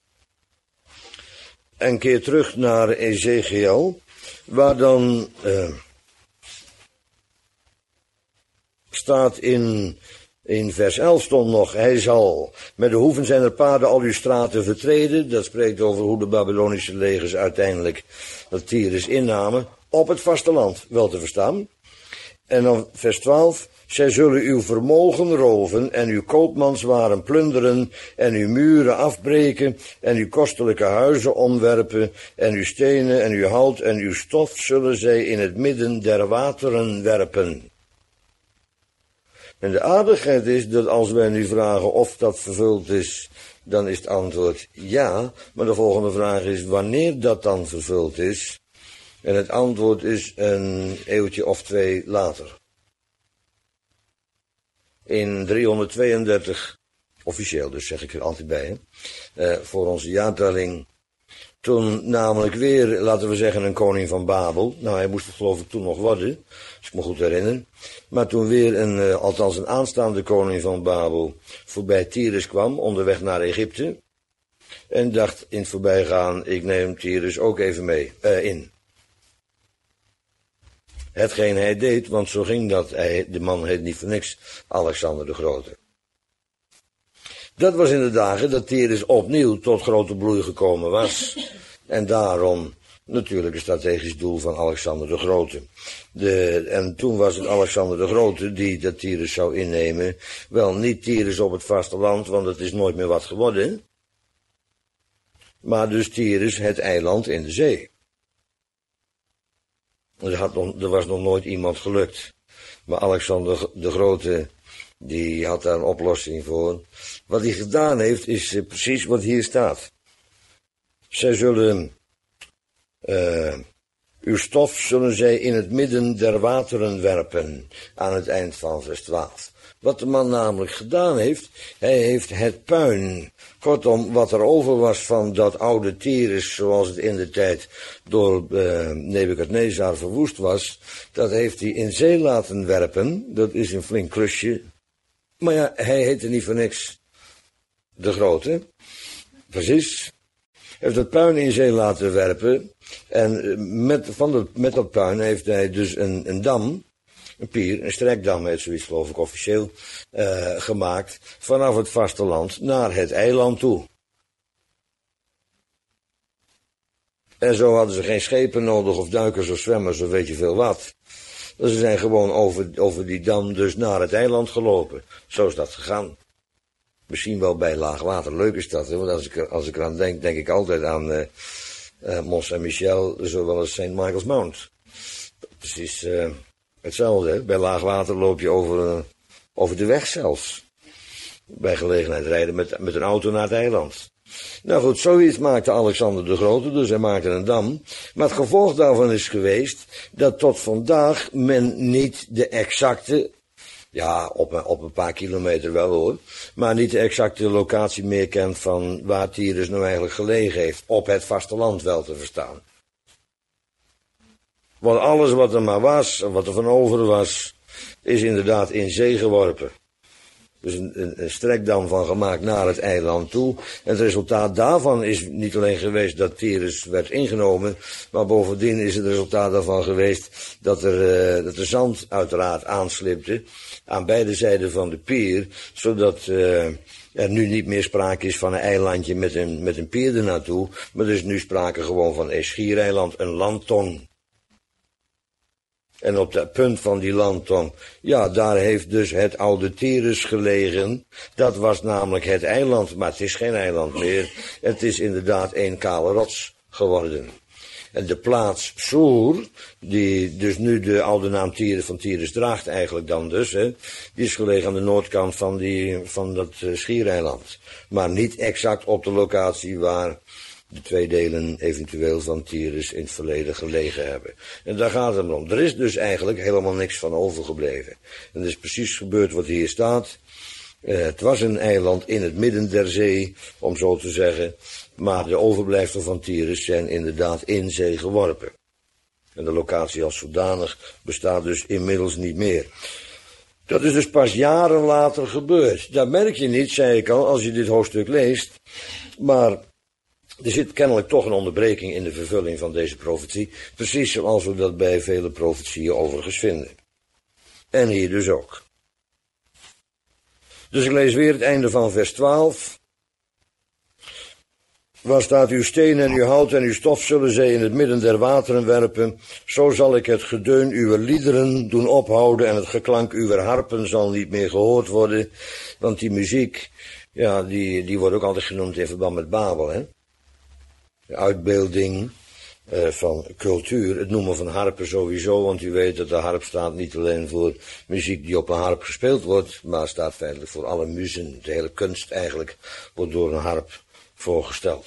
En keer terug naar Ezekiel, waar dan Uh, staat in, in vers elf stond nog, hij zal met de hoeven zijner paarden al uw straten vertreden. Dat spreekt over hoe de Babylonische legers uiteindelijk dat Tyrus innamen, op het vasteland, wel te verstaan. En dan vers twaalf, zij zullen uw vermogen roven en uw koopmanswaren plunderen en uw muren afbreken en uw kostelijke huizen omwerpen en uw stenen en uw hout en uw stof zullen zij in het midden der wateren werpen. En de aardigheid is dat als wij nu vragen of dat vervuld is, dan is het antwoord ja. Maar de volgende vraag is wanneer dat dan vervuld is. En het antwoord is een eeuwtje of twee later. In driehonderdtweeëndertig, officieel dus zeg ik er altijd bij, hè, uh, voor onze jaartelling. Toen namelijk weer, laten we zeggen, een koning van Babel. Nou, hij moest het geloof ik toen nog worden, als ik me goed herinner. Maar toen weer een, uh, althans een aanstaande koning van Babel voorbij Tyrus kwam, onderweg naar Egypte. En dacht in het voorbijgaan, ik neem Tyrus ook even mee, uh, in. Hetgeen hij deed, want zo ging dat, hij, de man heet niet voor niks Alexander de Grote. Dat was in de dagen dat Tyrus opnieuw tot grote bloei gekomen was. En daarom natuurlijk een strategisch doel van Alexander de Grote. De, en toen was het Alexander de Grote die dat Tyrus zou innemen. Wel niet Tyrus op het vasteland, want het is nooit meer wat geworden. Maar dus Tyrus, het eiland in de zee. Er, had nog, er was nog nooit iemand gelukt. Maar Alexander de Grote, die had daar een oplossing voor. Wat hij gedaan heeft, is uh, precies wat hier staat. Zij zullen, uh, uw stof zullen zij in het midden der wateren werpen, aan het eind van vers twaalf. Wat de man namelijk gedaan heeft, hij heeft het puin, kortom wat er over was van dat oude Tyrus, zoals het in de tijd door uh, Nebukadnezar verwoest was, dat heeft hij in zee laten werpen. Dat is een flink klusje. Maar ja, hij heette niet voor niks de Grote. Precies. Heeft dat puin in zee laten werpen. En met, van dat, met dat puin heeft hij dus een, een dam, een pier, een strekdam heet zoiets geloof ik officieel, uh, gemaakt. Vanaf het vasteland naar het eiland toe. En zo hadden ze geen schepen nodig of duikers of zwemmers of weet je veel wat. Dus ze zijn gewoon over, over die dam dus naar het eiland gelopen. Zo is dat gegaan. Misschien wel bij laag water. Leuk is dat, hè? Want als ik, als ik eraan denk, denk ik altijd aan uh, uh, Mont Saint-Michel, zowel als Saint Michael's Mount. Precies uh, hetzelfde, hè? Bij laag water loop je over, uh, over de weg zelfs. Bij gelegenheid rijden met, met een auto naar het eiland. Nou goed, zoiets maakte Alexander de Grote, dus hij maakte een dam. Maar het gevolg daarvan is geweest dat tot vandaag men niet de exacte, ja, op een, op een paar kilometer wel hoor, maar niet de exacte locatie meer kent van waar Tyrus nou eigenlijk gelegen heeft. Op het vasteland wel te verstaan. Want alles wat er maar was, en wat er van over was, is inderdaad in zee geworpen. Dus een, een, een strekdam van gemaakt naar het eiland toe. En het resultaat daarvan is niet alleen geweest dat Tyrus werd ingenomen, maar bovendien is het resultaat daarvan geweest dat er, uh, dat er zand uiteraard aanslipte aan beide zijden van de pier, zodat uh, er nu niet meer sprake is van een eilandje met een, met een pier ernaartoe, maar er is nu sprake gewoon van een schiereiland, een landtong. En op dat punt van die landtong, ja, daar heeft dus het oude Tyrus gelegen. Dat was namelijk het eiland, maar het is geen eiland meer. Het is inderdaad één kale rots geworden. En de plaats Soer, die dus nu de oude naam Tyrus van Tyrus draagt eigenlijk dan dus, hè, die is gelegen aan de noordkant van, die, van dat uh, schiereiland. Maar niet exact op de locatie waar de twee delen eventueel van Tyrus in het verleden gelegen hebben. En daar gaat het om. Er is dus eigenlijk helemaal niks van overgebleven. En het is precies gebeurd wat hier staat. Uh, het was een eiland in het midden der zee, om zo te zeggen. Maar de overblijfselen van Tyrus zijn inderdaad in zee geworpen. En de locatie als zodanig bestaat dus inmiddels niet meer. Dat is dus pas jaren later gebeurd. Dat merk je niet, zei ik al, als je dit hoofdstuk leest. Maar er zit kennelijk toch een onderbreking in de vervulling van deze profetie. Precies zoals we dat bij vele profetieën overigens vinden. En hier dus ook. Dus ik lees weer het einde van vers twaalf. Waar staat: uw steen en uw hout en uw stof zullen zij in het midden der wateren werpen. Zo zal ik het gedeun uw liederen doen ophouden en het geklank uw harpen zal niet meer gehoord worden. Want die muziek, ja, die, die wordt ook altijd genoemd in verband met Babel, hè. De uitbeelding uh, van cultuur, het noemen van harpen sowieso, want u weet dat de harp staat niet alleen voor muziek die op een harp gespeeld wordt, maar staat feitelijk voor alle muzen. De hele kunst eigenlijk wordt door een harp voorgesteld.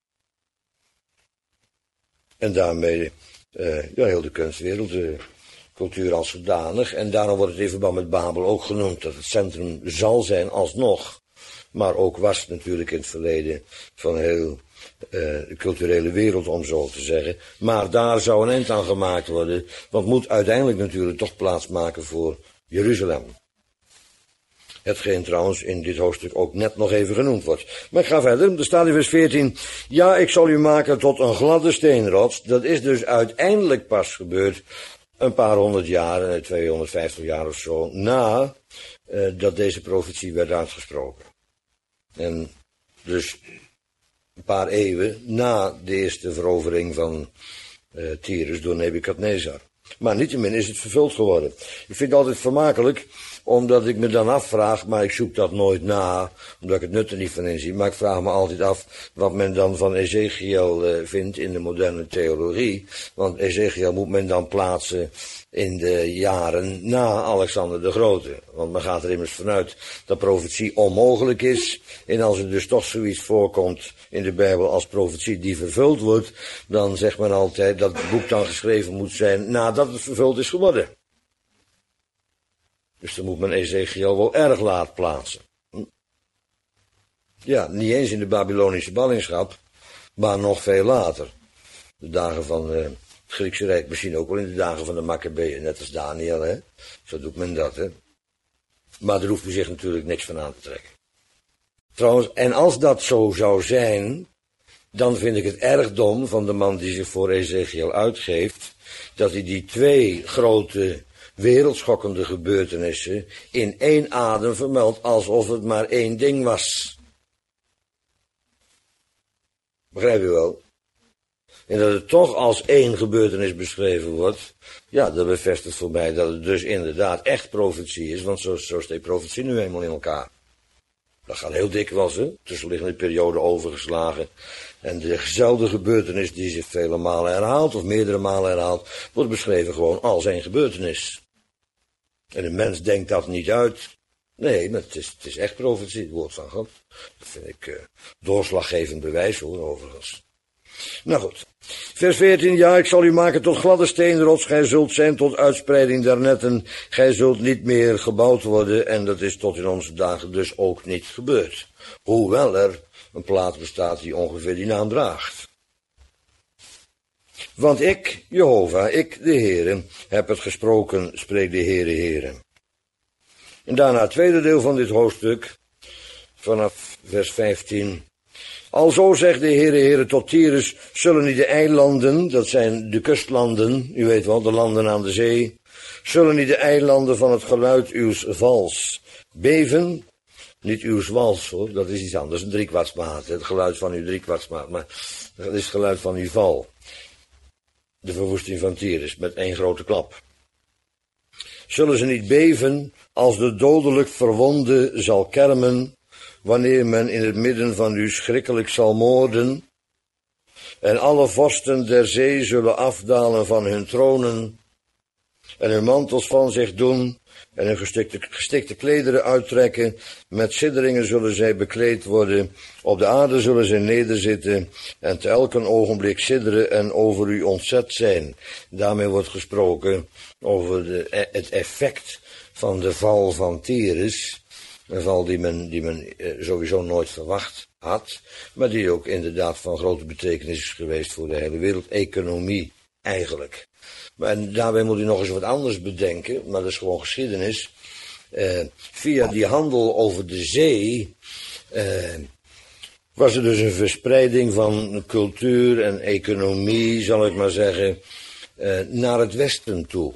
En daarmee uh, ja, heel de kunstwereld, de cultuur als zodanig. En daarom wordt het in verband met Babel ook genoemd dat het centrum zal zijn alsnog, maar ook was natuurlijk in het verleden van heel Uh, de culturele wereld, om zo te zeggen. Maar daar zou een eind aan gemaakt worden, want moet uiteindelijk natuurlijk toch plaats maken voor Jeruzalem. Hetgeen trouwens in dit hoofdstuk ook net nog even genoemd wordt. Maar ik ga verder, er staat in vers veertien. Ja, ik zal u maken tot een gladde steenrots. Dat is dus uiteindelijk pas gebeurd een paar honderd jaar, tweehonderdvijftig jaar of zo, na uh, dat deze profetie werd uitgesproken. En dus een paar eeuwen na de eerste verovering van uh, Tyrus door Nebukadnezar. Maar niettemin is het vervuld geworden. Ik vind het altijd vermakelijk, omdat ik me dan afvraag, maar ik zoek dat nooit na, omdat ik het nut er niet van inzie, maar ik vraag me altijd af wat men dan van Ezechiel uh, vindt in de moderne theologie. Want Ezechiel moet men dan plaatsen in de jaren na Alexander de Grote. Want men gaat er immers vanuit dat profetie onmogelijk is. En als er dus toch zoiets voorkomt in de Bijbel als profetie die vervuld wordt, dan zegt men altijd dat het boek dan geschreven moet zijn nadat het vervuld is geworden. Dus dan moet men Ezechiel wel erg laat plaatsen. Hm? Ja, niet eens in de Babylonische ballingschap, maar nog veel later. De dagen van uh, het Griekse Rijk, misschien ook wel in de dagen van de Maccabeeën, net als Daniel, hè. Zo doet men dat, hè. Maar daar hoeft u zich natuurlijk niks van aan te trekken. Trouwens, en als dat zo zou zijn, dan vind ik het erg dom van de man die zich voor Ezechiel uitgeeft, dat hij die twee grote wereldschokkende gebeurtenissen in één adem vermeldt, alsof het maar één ding was. Begrijp je wel? En dat het toch als één gebeurtenis beschreven wordt, ja, dat bevestigt voor mij dat het dus inderdaad echt profetie is, want zo, zo steekt profetie nu eenmaal in elkaar. Dat gaat heel dikwijls, hè, tussenliggende periode overgeslagen. En dezelfde gebeurtenis die zich vele malen herhaalt, of meerdere malen herhaalt, wordt beschreven gewoon als één gebeurtenis. En de mens denkt dat niet uit. Nee, maar het is, het is echt profetie, het woord van God. Dat vind ik uh, doorslaggevend bewijs, hoor, overigens. Nou goed. Vers veertien, ja, ik zal u maken tot gladde steenrots, gij zult zijn tot uitspreiding der netten, gij zult niet meer gebouwd worden, en dat is tot in onze dagen dus ook niet gebeurd. Hoewel er een plaats bestaat die ongeveer die naam draagt. Want ik, Jehovah, ik, de Heere, heb het gesproken, spreekt de Heere, Heere. En daarna het tweede deel van dit hoofdstuk, vanaf vers vijftien. Alzo zegt de Heere, Heere tot Tyrus, zullen niet de eilanden, dat zijn de kustlanden, u weet wel, de landen aan de zee, zullen niet de eilanden van het geluid uws vals beven, niet uws wals hoor, dat is iets anders, een driekwartsmaat, het geluid van uw driekwartsmaat, maar dat is het geluid van uw val. De verwoesting van Tyrus, met één grote klap. Zullen ze niet beven, als de dodelijk verwonde zal kermen, wanneer men in het midden van u schrikkelijk zal moorden, en alle vorsten der zee zullen afdalen van hun tronen, en hun mantels van zich doen, en hun gestikte, gestikte klederen uittrekken, met sidderingen zullen zij bekleed worden, op de aarde zullen zij nederzitten, en te elk ogenblik sidderen en over u ontzet zijn. Daarmee wordt gesproken over de, het effect van de val van Tyrus, een val die men, die men sowieso nooit verwacht had, maar die ook inderdaad van grote betekenis is geweest voor de hele wereldeconomie eigenlijk. Maar daarbij moet u nog eens wat anders bedenken, maar dat is gewoon geschiedenis. Uh, via die handel over de zee uh, was er dus een verspreiding van cultuur en economie, zal ik maar zeggen, uh, naar het westen toe.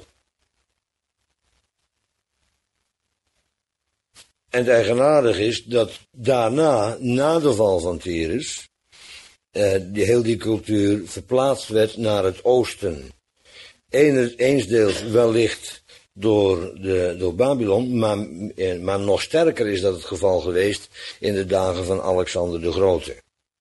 En het eigenaardig is dat daarna, na de val van Tyrus, uh, die, heel die cultuur verplaatst werd naar het oosten. Eensdeels wellicht door, de, door Babylon, maar, maar nog sterker is dat het geval geweest in de dagen van Alexander de Grote.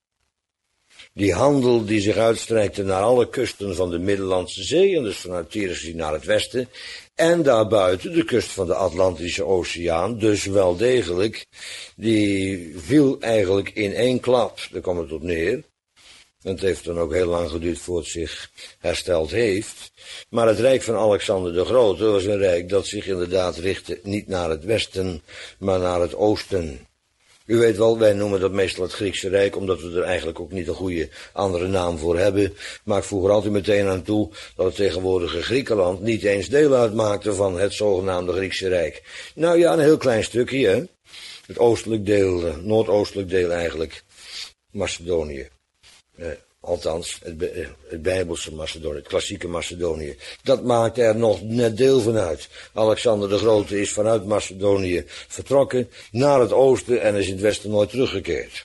Die handel die zich uitstrekte naar alle kusten van de Middellandse Zee, en dus vanuit Tyrus naar het westen, en daarbuiten de kust van de Atlantische Oceaan, dus wel degelijk, die viel eigenlijk in één klap, daar kwam het op neer. En het heeft dan ook heel lang geduurd voordat het zich hersteld heeft. Maar het rijk van Alexander de Grote was een rijk dat zich inderdaad richtte niet naar het westen, maar naar het oosten. U weet wel, wij noemen dat meestal het Griekse Rijk, omdat we er eigenlijk ook niet een goede andere naam voor hebben. Maar ik voeg er altijd meteen aan toe dat het tegenwoordige Griekenland niet eens deel uitmaakte van het zogenaamde Griekse Rijk. Nou ja, een heel klein stukje, hè. Het oostelijk deel, noordoostelijk deel eigenlijk, Macedonië. Eh, althans, het, het Bijbelse Macedonië, het klassieke Macedonië. Dat maakt er nog net deel van uit. Alexander de Grote is vanuit Macedonië vertrokken naar het oosten en is in het westen nooit teruggekeerd.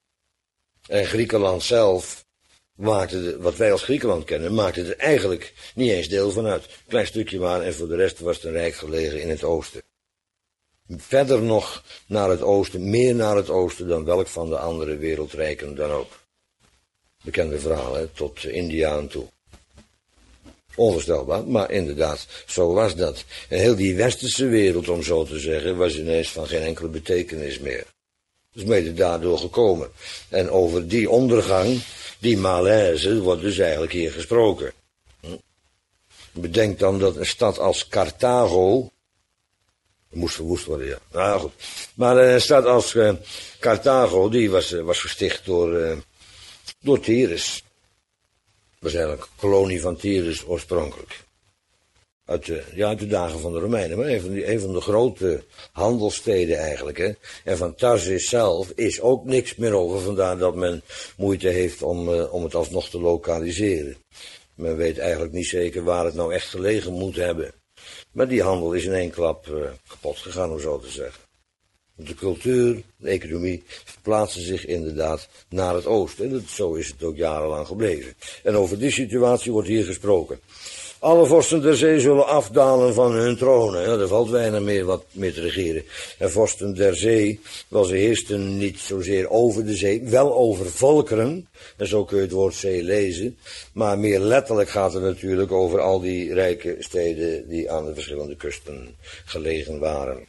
En Griekenland zelf maakte, de, wat wij als Griekenland kennen, maakte er eigenlijk niet eens deel van uit. Klein stukje maar, en voor de rest was het een rijk gelegen in het oosten. Verder nog naar het oosten, meer naar het oosten dan welk van de andere wereldrijken dan ook. Bekende verhalen, tot India aan toe. Onvoorstelbaar, maar inderdaad, zo was dat. En heel die westerse wereld, om zo te zeggen, was ineens van geen enkele betekenis meer. Dus mede daardoor gekomen. En over die ondergang, die malaise, wordt dus eigenlijk hier gesproken. Bedenk dan dat een stad als Carthago, moest verwoest worden, ja. Nou goed. Maar een stad als uh, Carthago, die was, uh, was gesticht door, uh, door Tyrus. Dat was eigenlijk een kolonie van Tyrus oorspronkelijk. Uit de, ja, uit de dagen van de Romeinen, maar een van, die, een van de grote handelssteden eigenlijk. Hè. En van Tarsus zelf is ook niks meer over, vandaar dat men moeite heeft om, uh, om het alsnog te lokaliseren. Men weet eigenlijk niet zeker waar het nou echt gelegen moet hebben. Maar die handel is in één klap uh, kapot gegaan, om zo te zeggen. De cultuur, de economie verplaatsen zich inderdaad naar het oosten. En dat, zo is het ook jarenlang gebleven. En over die situatie wordt hier gesproken. Alle vorsten der zee zullen afdalen van hun tronen. Ja, er valt weinig meer wat mee te regeren. En vorsten der zee, wel ze heersten niet zozeer over de zee, wel over volkeren. En zo kun je het woord zee lezen. Maar meer letterlijk gaat het natuurlijk over al die rijke steden die aan de verschillende kusten gelegen waren.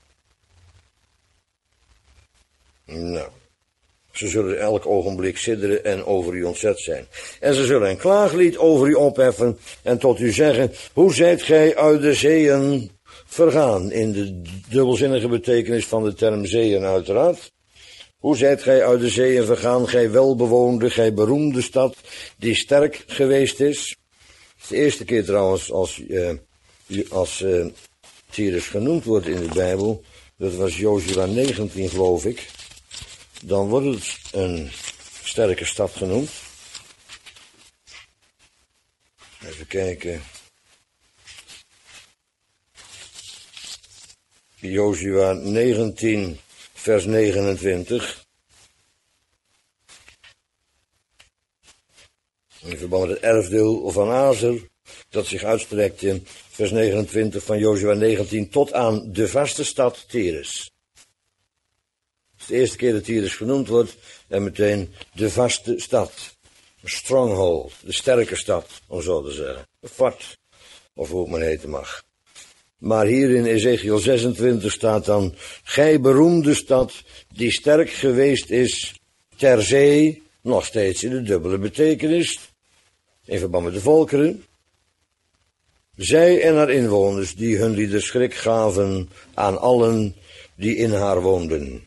Nou. Ze zullen elk ogenblik sidderen en over u ontzet zijn. En ze zullen een klaaglied over u opheffen en tot u zeggen, hoe zijt gij uit de zeeën vergaan? In de dubbelzinnige betekenis van de term zeeën uiteraard. Hoe zijt gij uit de zeeën vergaan, gij welbewoonde, gij beroemde stad, die sterk geweest is? Het is de eerste keer trouwens als, uh, als uh, Tyrus genoemd wordt in de Bijbel. Dat was Jozua negentien, geloof ik. Dan wordt het een sterke stad genoemd. Even kijken. Jozua negentien, vers negenentwintig. In verband met het erfdeel van Azer, dat zich uitstrekt in vers negenentwintig van Jozua negentien tot aan de vaste stad Tyrus. Het is de eerste keer dat Tyrus genoemd wordt en meteen de vaste stad. Een stronghold, de sterke stad, om zo te zeggen. Een fort, of hoe het maar heten mag. Maar hier in Ezekiel zesentwintig staat dan, gij beroemde stad, die sterk geweest is ter zee, nog steeds in de dubbele betekenis, in verband met de volkeren. Zij en haar inwoners, die hun lieden schrik gaven aan allen die in haar woonden.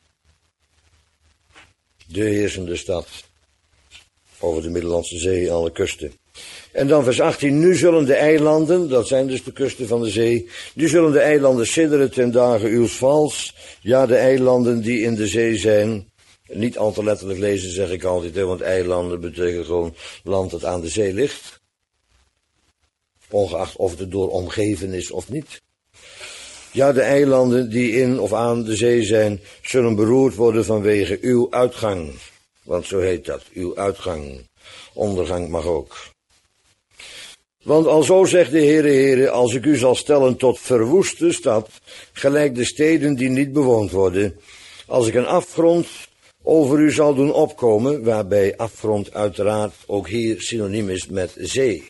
De heersende stad over de Middellandse Zee, alle kusten. En dan vers achttien, nu zullen de eilanden, dat zijn dus de kusten van de zee, nu zullen de eilanden sidderen ten dagen uws vals. Ja, de eilanden die in de zee zijn, niet al te letterlijk lezen zeg ik altijd, hè, want eilanden betekent gewoon land dat aan de zee ligt. Ongeacht of het er door omgeven is of niet. Ja, de eilanden die in of aan de zee zijn, zullen beroerd worden vanwege uw uitgang. Want zo heet dat, uw uitgang. Ondergang mag ook. Want alzo zegt de Heere, Heere, als ik u zal stellen tot verwoeste stad, gelijk de steden die niet bewoond worden, als ik een afgrond over u zal doen opkomen, waarbij afgrond uiteraard ook hier synoniem is met zee.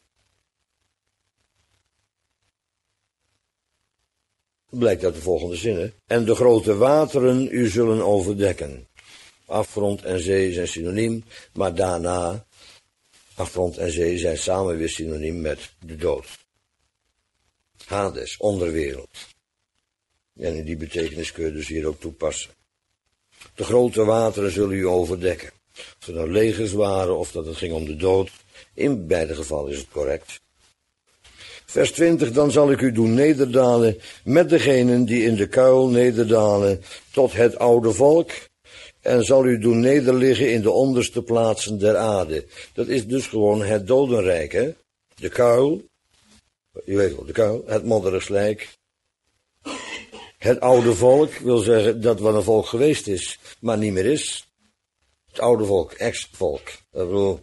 Blijkt uit de volgende zinnen. En de grote wateren u zullen overdekken. Afgrond en zee zijn synoniem, maar daarna, afgrond en zee zijn samen weer synoniem met de dood. Hades, onderwereld. En in die betekenis kun je dus hier ook toepassen. De grote wateren zullen u overdekken. Of het nou legers waren of dat het ging om de dood, in beide gevallen is het correct. Vers twintig, dan zal ik u doen nederdalen met degenen die in de kuil nederdalen tot het oude volk en zal u doen nederliggen in de onderste plaatsen der aarde. Dat is dus gewoon het dodenrijk, hè? De kuil, je weet wel, de kuil, het modderig slijk. Het oude volk wil zeggen dat wat een volk geweest is, maar niet meer is. Het oude volk, ex-volk. Dat bedoel...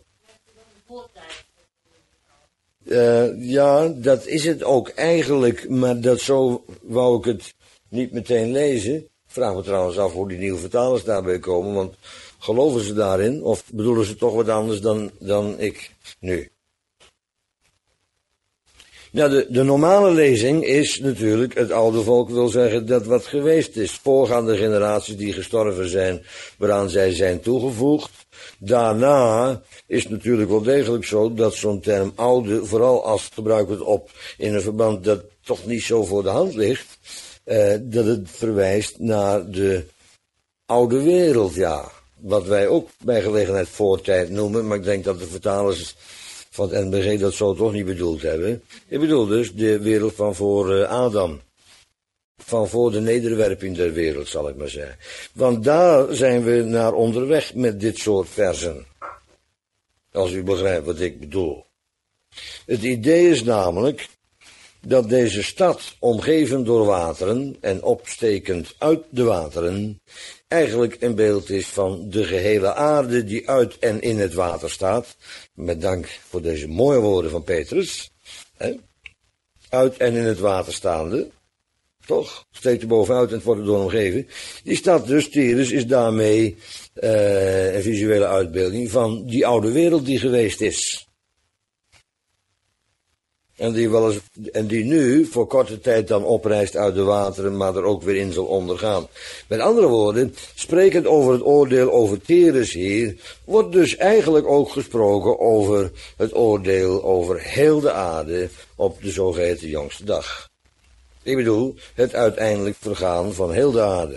Uh, ja, dat is het ook eigenlijk, maar dat zo wou ik het niet meteen lezen. Ik vraag me trouwens af hoe die nieuwe vertalers daarbij komen, want geloven ze daarin, of bedoelen ze toch wat anders dan, dan ik nu? Ja, de, de normale lezing is natuurlijk, het oude volk wil zeggen dat wat geweest is. Voorgaande generaties die gestorven zijn, waaraan zij zijn toegevoegd. Daarna is het natuurlijk wel degelijk zo dat zo'n term oude, vooral als het gebruikt wordt op in een verband dat toch niet zo voor de hand ligt, uh, dat het verwijst naar de oude wereld, ja. Wat wij ook bij gelegenheid voortijd noemen, maar ik denk dat de vertalers van het N B G dat zo toch niet bedoeld hebben. Ik bedoel dus de wereld van voor uh, Adam. Van voor de nederwerping der wereld, zal ik maar zeggen. Want daar zijn we naar onderweg met dit soort versen. Als u begrijpt wat ik bedoel. Het idee is namelijk dat deze stad, omgeven door wateren en opstekend uit de wateren, eigenlijk een beeld is van de gehele aarde die uit en in het water staat. Met dank voor deze mooie woorden van Petrus. Hè? Uit en in het water staande. Toch? Steekt er bovenuit en het wordt er door omgeven. Die stad dus, Tyrus, is daarmee uh, een visuele uitbeelding van die oude wereld die geweest is. En die, wel eens, en die nu voor korte tijd dan oprijst uit de wateren, maar er ook weer in zal ondergaan. Met andere woorden, sprekend over het oordeel over Tyrus hier, wordt dus eigenlijk ook gesproken over het oordeel over heel de aarde op de zogeheten jongste dag. Ik bedoel, het uiteindelijk vergaan van heel de aarde.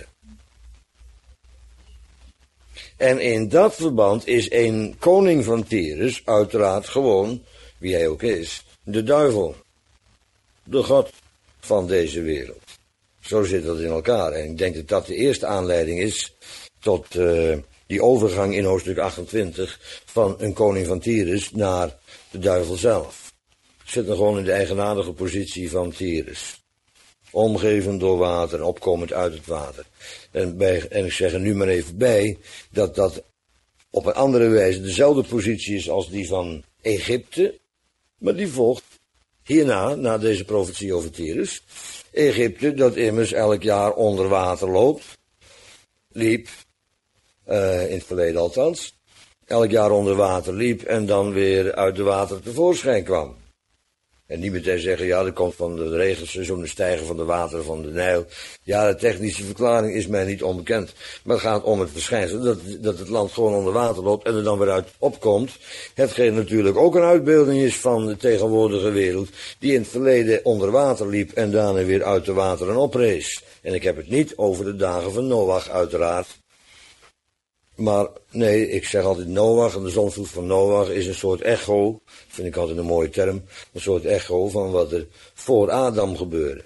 En in dat verband is een koning van Tyrus uiteraard gewoon, wie hij ook is, de duivel. De god van deze wereld. Zo zit dat in elkaar. En ik denk dat dat de eerste aanleiding is tot uh, die overgang in hoofdstuk achtentwintig van een koning van Tyrus naar de duivel zelf. Zit er gewoon in de eigenaardige positie van Tyrus. Omgeven door water en opkomend uit het water. En, bij, en ik zeg er nu maar even bij dat dat op een andere wijze dezelfde positie is als die van Egypte. Maar die volgt hierna, na deze profetie over Tyrus. Egypte, dat immers elk jaar onder water loopt. Liep, uh, in het verleden althans. Elk jaar onder water liep en dan weer uit de water tevoorschijn kwam. En niet meteen zeggen, ja, dat komt van de regenseizoen, de stijgen van de wateren van de Nijl. Ja, de technische verklaring is mij niet onbekend. Maar het gaat om het verschijnsel dat, dat het land gewoon onder water loopt en er dan weer uit opkomt. Hetgeen natuurlijk ook een uitbeelding is van de tegenwoordige wereld, die in het verleden onder water liep en daarna weer uit de wateren oprees. En ik heb het niet over de dagen van Noach, uiteraard. Maar nee, ik zeg altijd Noach en de zondvloed van Noach is een soort echo, vind ik altijd een mooie term, een soort echo van wat er voor Adam gebeurde.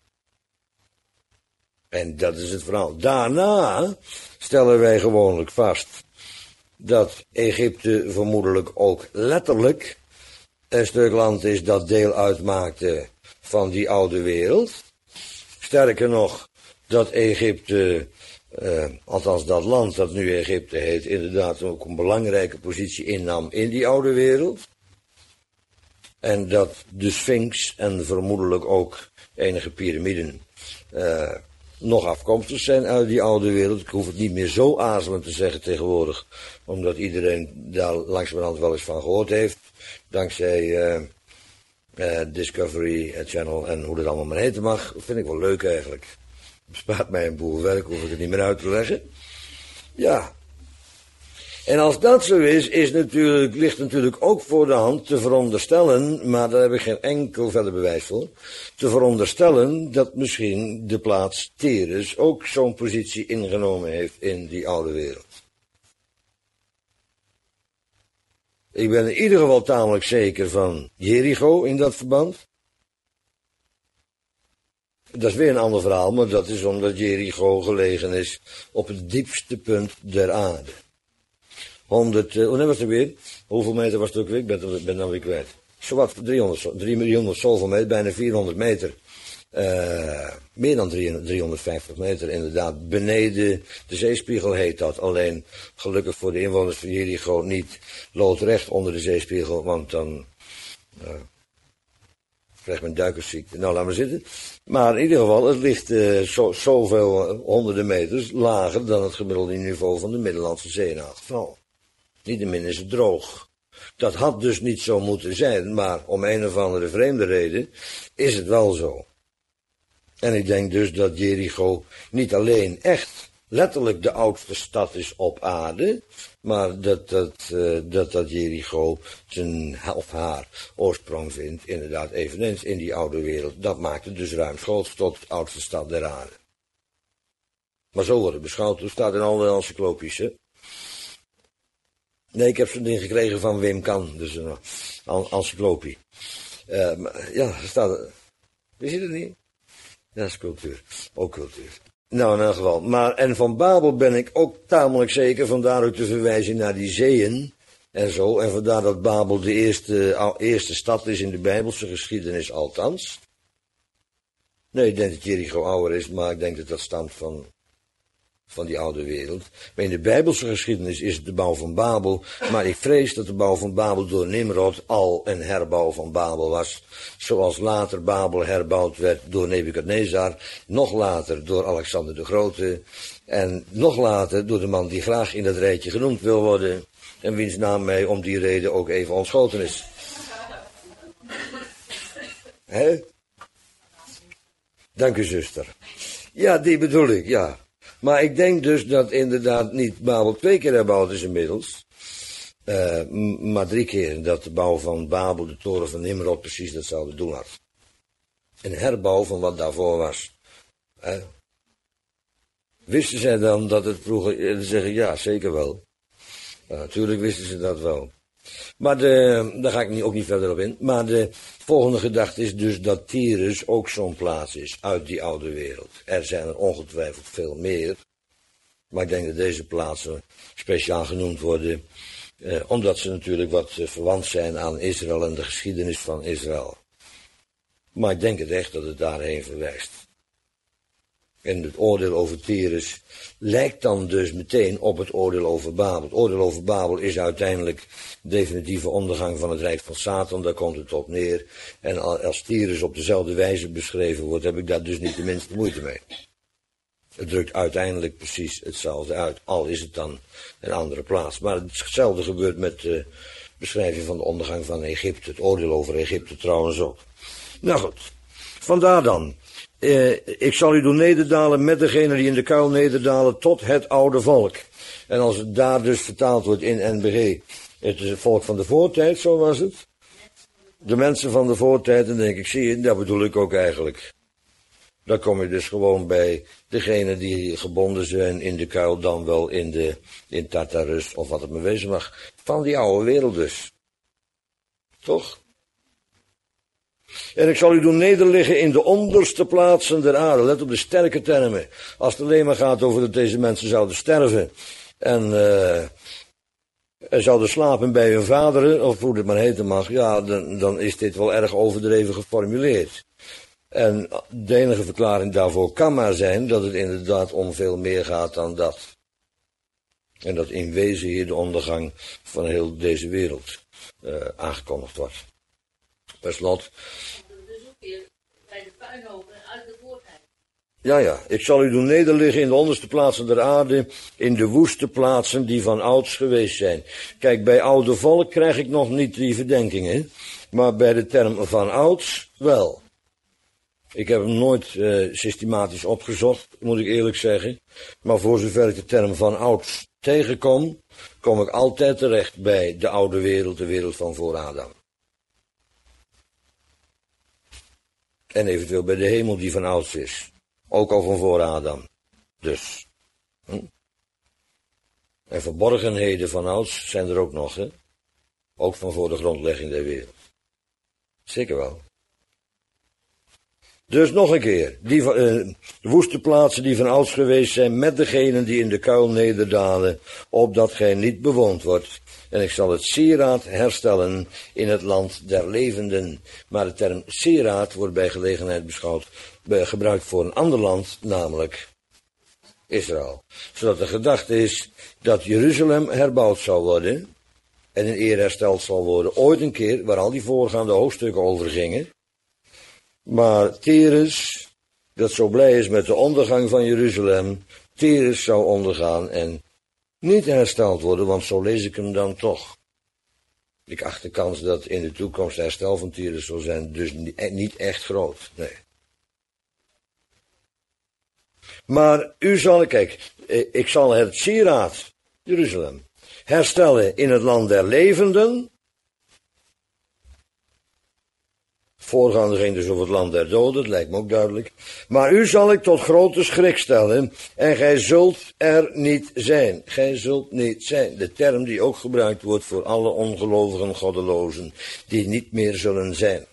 En dat is het verhaal. Daarna stellen wij gewoonlijk vast dat Egypte vermoedelijk ook letterlijk een stuk land is dat deel uitmaakte van die oude wereld. Sterker nog, dat Egypte... Uh, althans dat land dat nu Egypte heet, inderdaad ook een belangrijke positie innam in die oude wereld. En dat de Sphinx en vermoedelijk ook enige piramiden uh, nog afkomstig zijn uit die oude wereld. Ik hoef het niet meer zo aarzelend te zeggen tegenwoordig, omdat iedereen daar langzamerhand wel eens van gehoord heeft. Dankzij uh, uh, Discovery Channel en hoe dat allemaal maar heten mag, vind ik wel leuk eigenlijk. Bespaart mij een boel werk, hoef ik het niet meer uit te leggen. Ja. En als dat zo is, is natuurlijk, ligt natuurlijk ook voor de hand te veronderstellen, maar daar heb ik geen enkel verder bewijs voor, te veronderstellen dat misschien de plaats Tyrus ook zo'n positie ingenomen heeft in die oude wereld. Ik ben in ieder geval tamelijk zeker van Jericho in dat verband. Dat is weer een ander verhaal, maar dat is omdat Jericho gelegen is op het diepste punt der aarde. honderd, uh, hoe was het weer? Hoeveel meter was het ook weer? Ik ben, ben dan weer kwijt. Zowat driehonderd, drie miljoen zoveel meter, bijna vierhonderd meter. Uh, meer dan driehonderdvijftig meter inderdaad. Beneden de zeespiegel heet dat. Alleen gelukkig voor de inwoners van Jericho niet loodrecht onder de zeespiegel, want dan... Uh, krijg ik mijn duikersziekte. Nou, laat maar zitten. Maar in ieder geval, het ligt uh, zo, zoveel uh, honderden meters lager dan het gemiddelde niveau van de Middellandse Zee in elk geval. Niettemin is het droog. Dat had dus niet zo moeten zijn, maar om een of andere vreemde reden is het wel zo. En ik denk dus dat Jericho niet alleen echt letterlijk de oudste stad is op aarde, maar dat dat, uh, dat, dat Jericho zijn of haar oorsprong vindt, inderdaad eveneens in die oude wereld. Dat maakt het dus ruimschoots tot de oudste stad der aarde. Maar zo wordt het beschouwd, dat staat in alle encyclopieën. Hè? Nee, ik heb zo'n ding gekregen van Wim Kan, dus een encyclopie. Uh, maar, ja, er staat. Wist je dat niet? Ja, dat is cultuur. Ook cultuur. Nou, in elk geval. Maar, en van Babel ben ik ook tamelijk zeker, vandaar ook te verwijzen naar die zeeën en zo. En vandaar dat Babel de eerste, eerste stad is in de Bijbelse geschiedenis, althans. Nee, ik denk dat Jericho ouder is, maar ik denk dat dat stamt van, van die oude wereld. Maar in de Bijbelse geschiedenis is het de bouw van Babel. Maar ik vrees dat de bouw van Babel door Nimrod al een herbouw van Babel was. Zoals later Babel herbouwd werd door Nebukadnezar. Nog later door Alexander de Grote. En nog later door de man die graag in dat rijtje genoemd wil worden. En wiens naam mij om die reden ook even ontschoten is. Hè? Dank u, zuster. Ja, die bedoel ik, ja. Maar ik denk dus dat inderdaad niet Babel twee keer herbouwd is inmiddels. Uh, maar drie keer dat de bouw van Babel, de toren van Nimrod, precies datzelfde doel had. Een herbouw van wat daarvoor was. Uh, wisten zij dan dat het vroeger... Ze zeggen ja, zeker wel. Uh, natuurlijk wisten ze dat wel. Maar de, daar ga ik niet, ook niet verder op in. Maar de volgende gedachte is dus dat Tyrus ook zo'n plaats is uit die oude wereld. Er zijn er ongetwijfeld veel meer. Maar ik denk dat deze plaatsen speciaal genoemd worden. Eh, omdat ze natuurlijk wat eh, verwant zijn aan Israël en de geschiedenis van Israël. Maar ik denk het echt dat het daarheen verwijst. En het oordeel over Tyrus lijkt dan dus meteen op het oordeel over Babel. Het oordeel over Babel is uiteindelijk de definitieve ondergang van het rijk van Satan, daar komt het op neer. En als Tyrus op dezelfde wijze beschreven wordt, heb ik daar dus niet de minste moeite mee. Het drukt uiteindelijk precies hetzelfde uit, al is het dan een andere plaats. Maar hetzelfde gebeurt met de beschrijving van de ondergang van Egypte, het oordeel over Egypte trouwens ook. Nou goed, vandaar dan. Uh, ik zal u doen nederdalen met degene die in de kuil nederdalen tot het oude volk. En als het daar dus vertaald wordt in N B G, het is het volk van de voortijd, zo was het. De mensen van de voortijd, dan denk ik, zie je, dat bedoel ik ook eigenlijk. Dan kom je dus gewoon bij degene die gebonden zijn in de kuil, dan wel in de in Tartarus, of wat het me wezen mag. Van die oude wereld dus. Toch? En ik zal u doen nederliggen in de onderste plaatsen der aarde. Let op de sterke termen. Als het alleen maar gaat over dat deze mensen zouden sterven. En uh, en zouden slapen bij hun vaderen, of hoe het maar heten mag. Ja, dan, dan is dit wel erg overdreven geformuleerd. En de enige verklaring daarvoor kan maar zijn dat het inderdaad om veel meer gaat dan dat. En dat in wezen hier de ondergang van heel deze wereld uh, aangekondigd wordt. Per slot. Dus ook weer bij de puinhopen uit de voortijd. Ja, ja. Ik zal u doen nederliggen in de onderste plaatsen der aarde, in de woeste plaatsen die van ouds geweest zijn. Kijk, bij oude volk krijg ik nog niet die verdenkingen, maar bij de term van ouds wel. Ik heb hem nooit uh, systematisch opgezocht, moet ik eerlijk zeggen. Maar voor zover ik de term van ouds tegenkom, kom ik altijd terecht bij de oude wereld, de wereld van voor Adam. En eventueel bij de hemel die van ouds is. Ook al van voor Adam. Dus. Hm? En verborgenheden van ouds zijn er ook nog, hè? Ook van voor de grondlegging der wereld. Zeker wel. Dus nog een keer. Die van, uh, de woeste plaatsen die van ouds geweest zijn met degenen die in de kuil nederdalen, opdat gij niet bewoond wordt. En ik zal het sieraad herstellen in het land der levenden. Maar de term sieraad wordt bij gelegenheid beschouwd, bij, gebruikt voor een ander land, namelijk Israël. Zodat de gedachte is dat Jeruzalem herbouwd zal worden en in eer hersteld zal worden. Ooit een keer, waar al die voorgaande hoofdstukken over gingen. Maar Tyrus, dat zo blij is met de ondergang van Jeruzalem, Tyrus zou ondergaan en niet hersteld worden, want zo lees ik hem dan toch. Ik acht de kans dat in de toekomst herstel van Tyrus zal zijn, dus niet echt groot, nee. Maar u zal, kijk, ik zal het sieraad, Jeruzalem, herstellen in het land der levenden. Voorgaande ging dus over het land der doden, dat lijkt me ook duidelijk. Maar u zal ik tot grote schrik stellen en gij zult er niet zijn. Gij zult niet zijn. De term die ook gebruikt wordt voor alle ongelovigen goddelozen, die niet meer zullen zijn.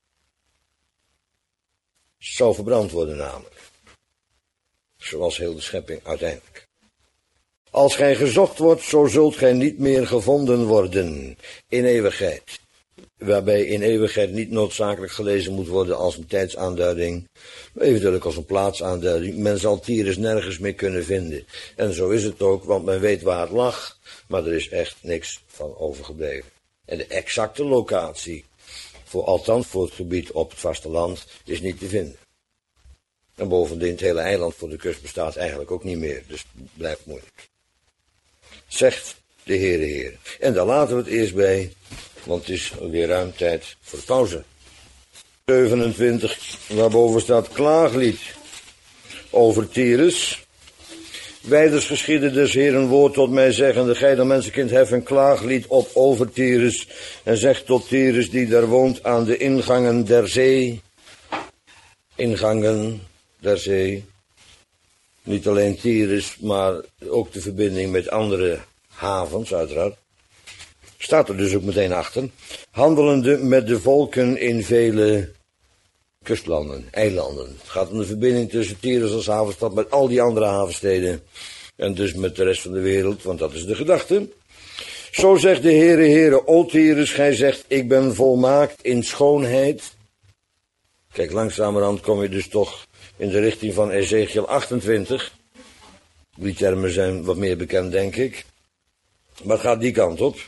Zou verbrand worden namelijk. Zoals heel de schepping uiteindelijk. Als gij gezocht wordt, zo zult gij niet meer gevonden worden in eeuwigheid. Waarbij in eeuwigheid niet noodzakelijk gelezen moet worden als een tijdsaanduiding, maar eventueel ook als een plaatsaanduiding. Men zal Tyrus nergens meer kunnen vinden. En zo is het ook, want men weet waar het lag, maar er is echt niks van overgebleven. En de exacte locatie, voor, althans voor het gebied op het vasteland, is niet te vinden. En bovendien, het hele eiland voor de kust bestaat eigenlijk ook niet meer, dus het blijft moeilijk. Zegt de Heere Heer. En daar laten we het eerst bij, want het is weer ruim tijd voor de pauze. zevenentwintig, waarboven staat klaaglied over Tyrus. Wijders geschiedde des Heeren woord tot mij zeggende, gij dan mensenkind, hef een klaaglied op over Tyrus en zeg tot Tyrus die daar woont aan de ingangen der zee. Ingangen der zee. Niet alleen Tyrus, maar ook de verbinding met andere havens, uiteraard. Staat er dus ook meteen achter. Handelende met de volken in vele kustlanden, eilanden. Het gaat om de verbinding tussen Tyrus als havenstad met al die andere havensteden. En dus met de rest van de wereld, want dat is de gedachte. Zo zegt de Heere, Heere, o Tyrus, gij zegt, ik ben volmaakt in schoonheid. Kijk, langzamerhand kom je dus toch in de richting van Ezekiel achtentwintig. Die termen zijn wat meer bekend, denk ik. Maar het gaat die kant op.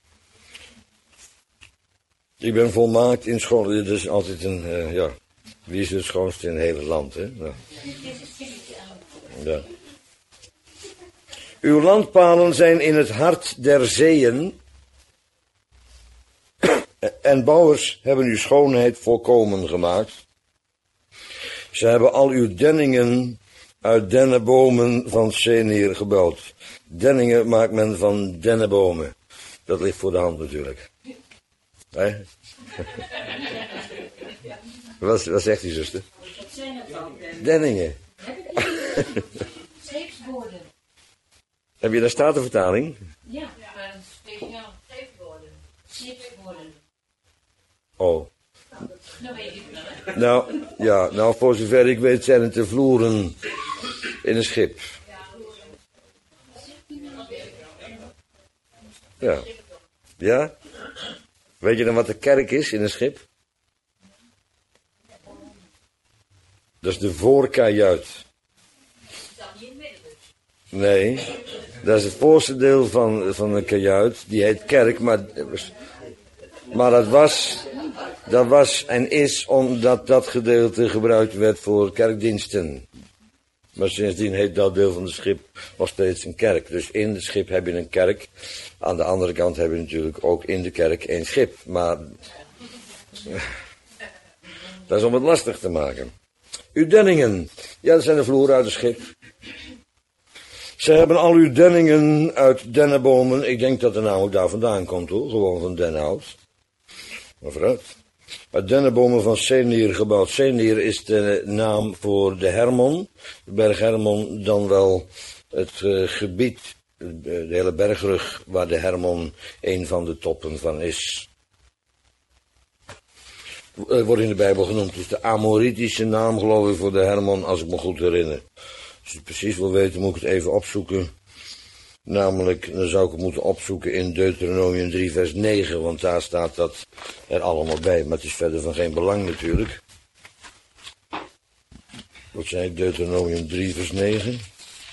Ik ben volmaakt in schoonheid. Dat is altijd een, uh, ja, wie is het schoonste in het hele land, hè? Ja. Ja. Uw landpalen zijn in het hart der zeeën. En bouwers hebben uw schoonheid volkomen gemaakt. Ze hebben al uw denningen uit dennenbomen van Senir gebouwd. Denningen maakt men van dennenbomen. Dat ligt voor de hand natuurlijk. Hè? wat, wat zegt die zuster? Wat zijn dat dan? Denningen. Scheepswoorden. Heb je daar statenvertaling? Ja, maar een speciaal scheepswoorden. Scheepswoorden. Oh. Nou weet ik wel, hè? Nou, ja, nou voor zover ik weet zijn het de vloeren in een schip. Ja. Ja? Weet je dan wat de kerk is in een schip? Dat is de voorkajuit. Nee, dat is het voorste deel van, van een kajuit. Die heet kerk, maar, maar dat was, dat was en is omdat dat gedeelte gebruikt werd voor kerkdiensten. Maar sindsdien heet dat deel van het schip nog steeds een kerk. Dus in het schip heb je een kerk. Aan de andere kant heb je natuurlijk ook in de kerk een schip. Maar dat is om het lastig te maken. Uw denningen. Ja, dat zijn de vloeren uit het schip. Ze hebben al uw denningen uit dennenbomen. Ik denk dat de naam ook daar vandaan komt hoor. Gewoon van dennenhout. Maar vooruit. Uit dennenbomen van Senir gebouwd. Senir is de naam voor de Hermon. De berg Hermon, dan wel het uh, gebied, de hele bergrug waar de Hermon een van de toppen van is. Uh, wordt in de Bijbel genoemd. Dus de Amoritische naam geloof ik voor de Hermon, als ik me goed herinner. Als je het precies wil weten, moet ik het even opzoeken. Namelijk, dan zou ik het moeten opzoeken in Deuteronomium drie vers negen, want daar staat dat er allemaal bij. Maar het is verder van geen belang natuurlijk. Wat zei ik, Deuteronomium drie vers negen?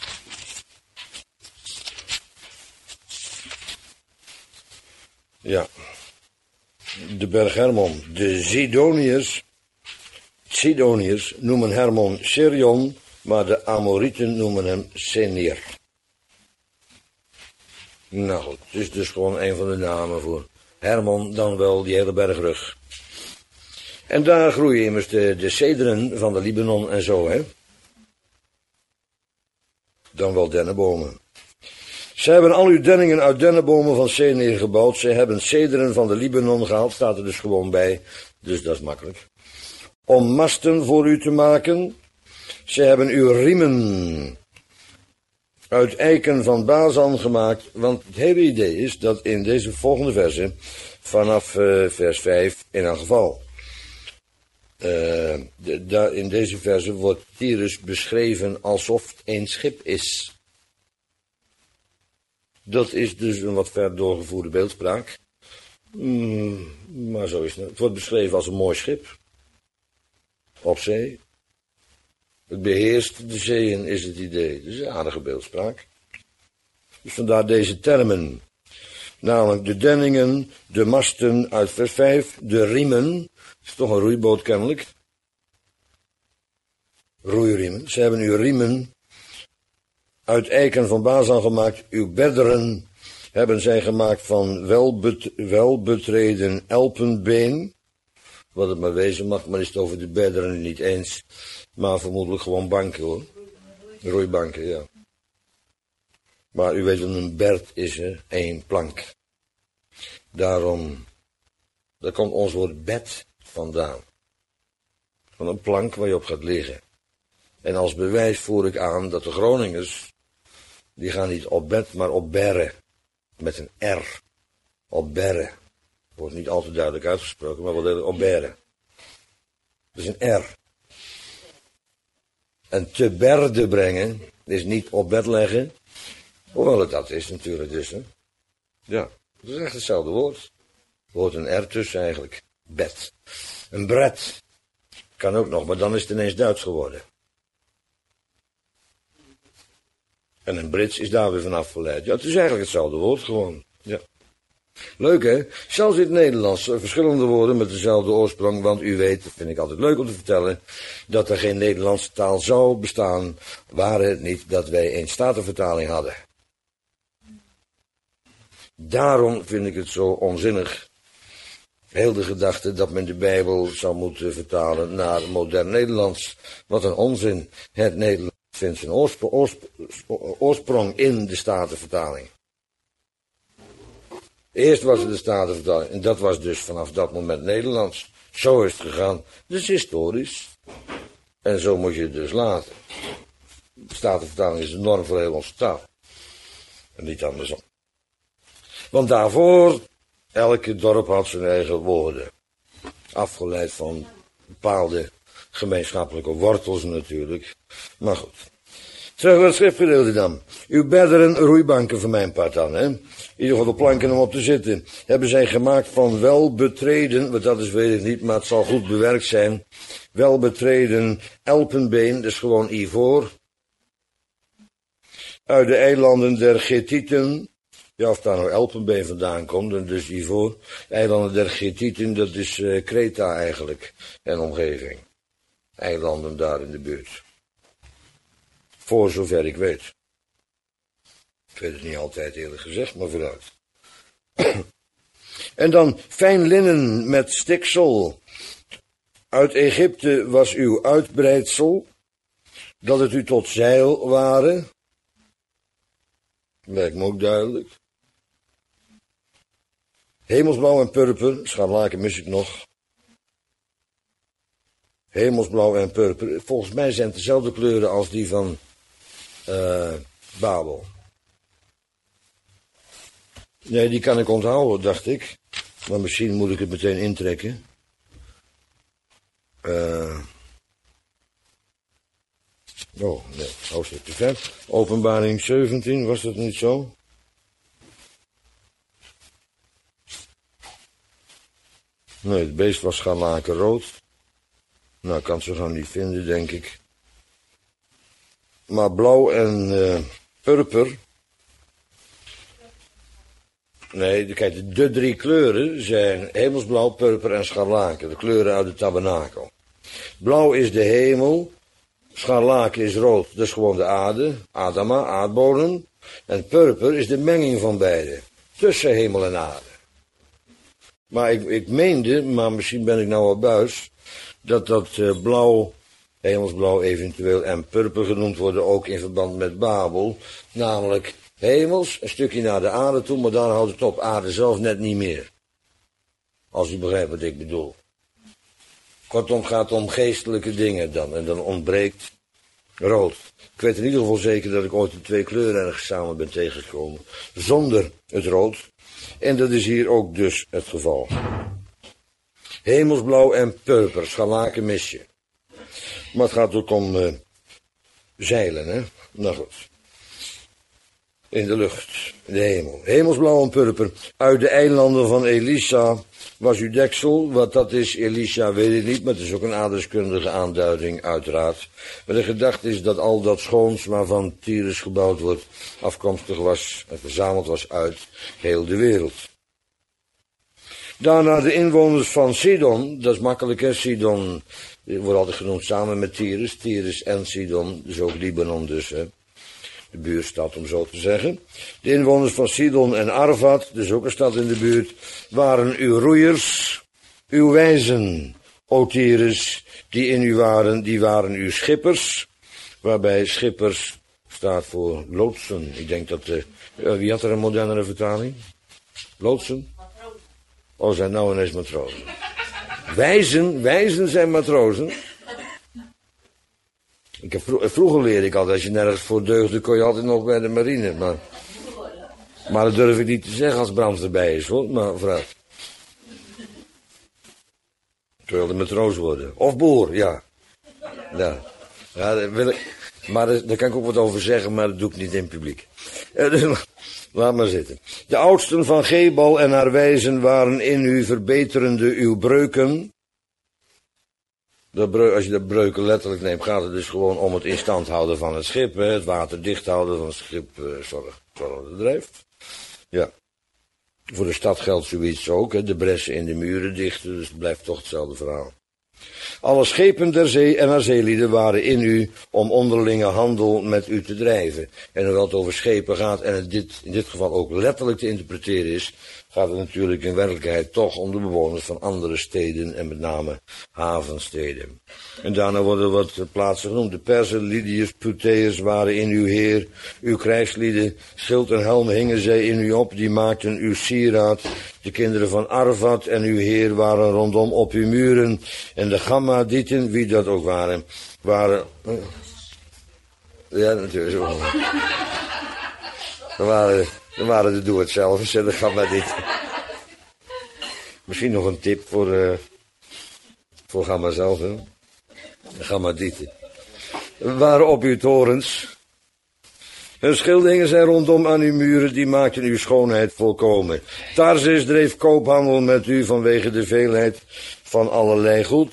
Ja. De berg Hermon. De Sidoniërs, Sidoniërs noemen Hermon Sirion, maar de Amorieten noemen hem Senir. Nou goed, het is dus gewoon een van de namen voor Hermon, dan wel die hele bergrug. En daar groeien immers de, de cederen van de Libanon en zo, hè. dan wel dennenbomen. Zij hebben al uw denningen uit dennenbomen van Senir gebouwd. Zij hebben cederen van de Libanon gehaald, staat er dus gewoon bij. Dus dat is makkelijk. Om masten voor u te maken. Zij hebben uw riemen uit eiken van Bazan gemaakt. Want het hele idee is dat in deze volgende verse, vanaf uh, vers vijf in elk geval, uh, de, da, in deze verse wordt Tyrus beschreven alsof het een schip is. Dat is dus een wat ver doorgevoerde beeldspraak. Mm, maar zo is het. Het wordt beschreven als een mooi schip. Op zee. Het beheerst de zeeën is het idee. Dat is een aardige beeldspraak. Dus vandaar deze termen. Namelijk de denningen, de masten uit vers vijf, de riemen. Dat is toch een roeiboot kennelijk. Roeiriemen. Ze hebben uw riemen uit eiken van Bazan gemaakt. Uw bedderen hebben zij gemaakt van welbet, welbetreden elpenbeen. Wat het maar wezen mag, maar is het over de bedderen niet eens. Maar vermoedelijk gewoon banken hoor. Roeibanken, ja. Maar u weet wat een berd is, hè? Eén plank. Daarom, daar komt ons woord bed vandaan. Van een plank waar je op gaat liggen. En als bewijs voer ik aan dat de Groningers, die gaan niet op bed, maar op berre. Met een R. Op berre. Wordt niet altijd duidelijk uitgesproken, maar wel degelijk op berre. Dat is een R. En te berde brengen is niet op bed leggen. Hoewel het dat is natuurlijk dus. Hè. Ja, dat is echt hetzelfde woord. Er hoort een R tussen eigenlijk. Bed. Een bret. Kan ook nog, maar dan is het ineens Duits geworden. En een Brits is daar weer van afgeleid. Ja, het is eigenlijk hetzelfde woord gewoon. Ja. Leuk hè? Zelfs in het Nederlands verschillende woorden met dezelfde oorsprong, want u weet, dat vind ik altijd leuk om te vertellen, dat er geen Nederlandse taal zou bestaan, waren het niet dat wij een statenvertaling hadden. Daarom vind ik het zo onzinnig, heel de gedachte dat men de Bijbel zou moeten vertalen naar modern Nederlands. Wat een onzin. Het Nederlands vindt zijn oorsprong, oorsprong, oorsprong in de statenvertaling. Eerst was het de Statenvertaling en dat was dus vanaf dat moment Nederlands. Zo is het gegaan. Dus historisch. En zo moet je het dus laten. De Statenvertaling is de norm voor heel onze taal. En niet andersom. Want daarvoor, elke dorp had zijn eigen woorden. Afgeleid van bepaalde gemeenschappelijke wortels natuurlijk. Maar goed. Terug naar het schriftgedeelte dan. Uw bedderen, roeibanken voor mijn part dan, hè. In ieder geval de planken om op te zitten. Hebben zij gemaakt van welbetreden, wat dat is weet ik niet, maar het zal goed bewerkt zijn. Welbetreden elpenbeen, dat is gewoon ivoor. Uit de eilanden der Gethieten. Ja, of daar nou elpenbeen vandaan komt, en dus ivoor. De eilanden der Gethieten, dat is uh, Kreta eigenlijk. En omgeving. Eilanden daar in de buurt. Voor zover ik weet. Ik weet het niet altijd eerlijk gezegd, maar vooruit. En dan fijn linnen met stiksel. Uit Egypte was uw uitbreidsel, dat het u tot zeil waren. Lijkt me ook duidelijk. Hemelsblauw en purper, scharlaken mis ik nog. Hemelsblauw en purper, volgens mij zijn het dezelfde kleuren als die van uh, Babel. Nee, die kan ik onthouden, dacht ik. Maar misschien moet ik het meteen intrekken. Uh, oh, nee, hoofdstuk te ver. Openbaring zeventien, was dat niet zo? Nee, het beest was scharlakenrood. Nou, ik kan het zo gaan niet vinden, denk ik. Maar blauw en uh, purper. Nee, kijk, de, de drie kleuren zijn hemelsblauw, purper en scharlaken. De kleuren uit de tabernakel. Blauw is de hemel. Scharlaken is rood, dat is gewoon de aarde. Adama, aardbodem. En purper is de menging van beide. Tussen hemel en aarde. Maar ik, ik meende, maar misschien ben ik nou al buis, dat dat uh, blauw hemelsblauw eventueel en purper genoemd worden ook in verband met Babel. Namelijk hemels, een stukje naar de aarde toe, maar dan houdt het op. Aarde zelf net niet meer. Als u begrijpt wat ik bedoel. Kortom, het gaat om geestelijke dingen dan. En dan ontbreekt rood. Ik weet in ieder geval zeker dat ik ooit de twee kleuren ergens samen ben tegengekomen. Zonder het rood. En dat is hier ook dus het geval. Hemelsblauw en purper, scharlaken misje. Maar het gaat ook om uh, zeilen, hè. Nou goed. In de lucht, in de hemel. Hemelsblauw en purper. Uit de eilanden van Elisa was uw deksel. Wat dat is, Elisha, weet ik niet, maar het is ook een aardrijkskundige aanduiding, uiteraard. Maar de gedachte is dat al dat schoons waarvan Tyrus gebouwd wordt, afkomstig was en verzameld was uit heel de wereld. Daarna de inwoners van Sidon, dat is makkelijk, hè, Sidon wordt altijd genoemd samen met Tyrus, Tyrus en Sidon, dus ook Libanon dus, hè. De buurstad, om zo te zeggen. De inwoners van Sidon en Arvad, dus ook een stad in de buurt, waren uw roeiers, uw wijzen, o Tyrus, die in u waren, die waren uw schippers, waarbij schippers staat voor loodsen. Ik denk dat, uh, wie had er een modernere vertaling? Loodsen? Oh, zijn nou ineens matrozen. Wijzen, wijzen zijn matrozen. Ik heb vro vroeger leerde ik altijd, als je nergens voor deugde, kon je altijd nog bij de marine. Maar, maar dat durf ik niet te zeggen als Brams erbij is, hoor. Maar vooruit. Ik wilde matroos worden. Of boer, ja. Ja, ja dat wil ik. Maar daar, daar kan ik ook wat over zeggen, maar dat doe ik niet in het publiek. Dus, laat maar zitten. De oudsten van Gebal en haar wijzen waren in u verbeterende uw breuken. De breu als je de breuken letterlijk neemt, gaat het dus gewoon om het in stand houden van het schip. Hè, het water dicht houden van het schip, uh, zorg, zorg dat het drijft. Ja. Voor de stad geldt zoiets ook, hè, de bressen in de muren dichten, dus het blijft toch hetzelfde verhaal. Alle schepen der zee en haar zeelieden waren in u om onderlinge handel met u te drijven. En hoewel het over schepen gaat en het dit, in dit geval ook letterlijk te interpreteren is, gaat het natuurlijk in werkelijkheid toch om de bewoners van andere steden en met name havensteden. En daarna worden wat plaatsen genoemd. De Perzen, Lydiërs, Puteërs waren in uw heer, uw krijgslieden, schild en helm hingen zij in u op, die maakten uw sieraad. De kinderen van Arvad en uw heer waren rondom op uw muren. En de Gammadieten, wie dat ook waren, waren... Ja, natuurlijk zo. Dat waren, dat waren de doe-het-zelfers, de Gammadieten. Misschien nog een tip voor, uh, voor Gamma zelf, hè. De Gammadieten. Waren op uw torens. Hun schildingen zijn rondom aan uw muren, die maakten uw schoonheid volkomen. Tarsis dreef koophandel met u vanwege de veelheid van allerlei goed.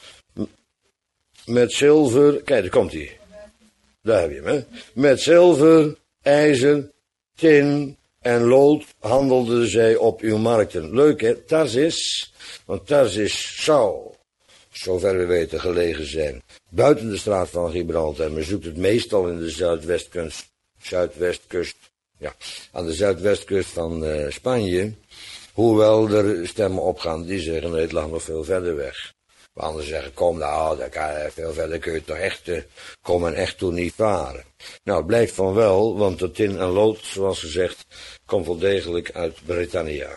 Met zilver, kijk, daar komt hij. Daar heb je hem, hè. Met zilver, ijzer, tin en lood handelden zij op uw markten. Leuk, hè, Tarsis, want Tarsis zou, zover we weten, gelegen zijn buiten de straat van Gibraltar. Men zoekt het meestal in de zuidwestkust. Zuidwestkust, ja, aan de zuidwestkust van uh, Spanje, hoewel er stemmen opgaan die zeggen, nee, het lag nog veel verder weg. Maar anderen zeggen, kom nou, daar kan, veel verder kun je toch echt, uh, kom en echt toen niet varen. Nou, het blijkt van wel, want de tin en lood, zoals gezegd, komt wel degelijk uit Britannia.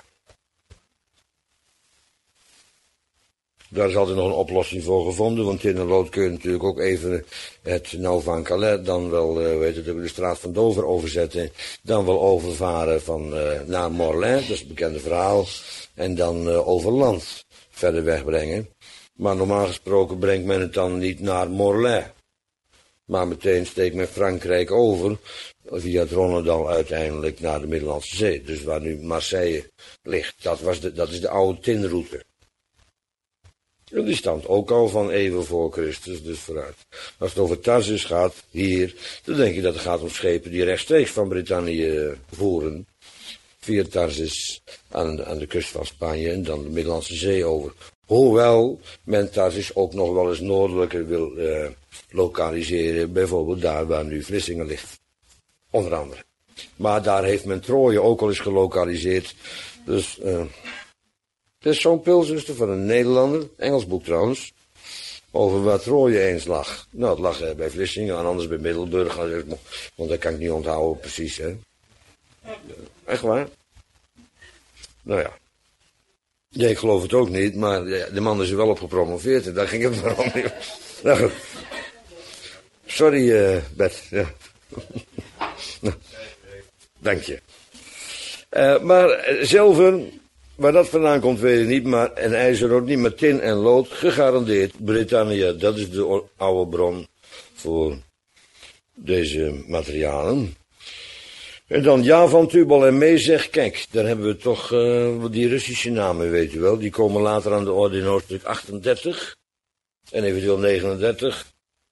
Daar is altijd nog een oplossing voor gevonden, want tin en lood kun je natuurlijk ook even het nou van Calais, dan wel, uh, weet het, de straat van Dover overzetten, dan wel overvaren van, uh, naar Morlaix, dat is het bekende verhaal, en dan uh, over land verder wegbrengen. Maar normaal gesproken brengt men het dan niet naar Morlaix, maar meteen steekt men Frankrijk over, via het Ronnedal uiteindelijk naar de Middellandse Zee, dus waar nu Marseille ligt. Dat, was de, dat is de oude tinroute. En die stamt ook al van eeuwen voor Christus, dus vooruit. Als het over Tarsus gaat, hier, dan denk je dat het gaat om schepen die rechtstreeks van Brittannië voeren. Via Tarsus aan, aan de kust van Spanje en dan de Middellandse Zee over. Hoewel men Tarsus ook nog wel eens noordelijker wil uh, lokaliseren, bijvoorbeeld daar waar nu Vlissingen ligt. Onder andere. Maar daar heeft men Troje ook al eens gelokaliseerd, dus... Uh, Het is zo'n pilzuster van een Nederlander, Engels boek trouwens. over waar Troje eens lag. Nou, het lag eh, bij Vlissingen en anders bij Middelburg. Want dat kan ik niet onthouden precies, hè. Echt waar? Nou ja. Ja, ik geloof het ook niet, maar de man is er wel op gepromoveerd en daar ging het vooral niet. Nou goed. Sorry, uh, Bert. Ja. Nou, dank je. Uh, maar zilver, waar dat vandaan komt weet ik niet, maar en ijzer ook niet, maar tin en lood, gegarandeerd. Britannia, dat is de oude bron voor deze materialen. En dan Javan, Tubal en Mezeg, kijk, daar hebben we toch uh, die Russische namen, weet u wel. Die komen later aan de orde in hoofdstuk achtendertig en eventueel negenendertig.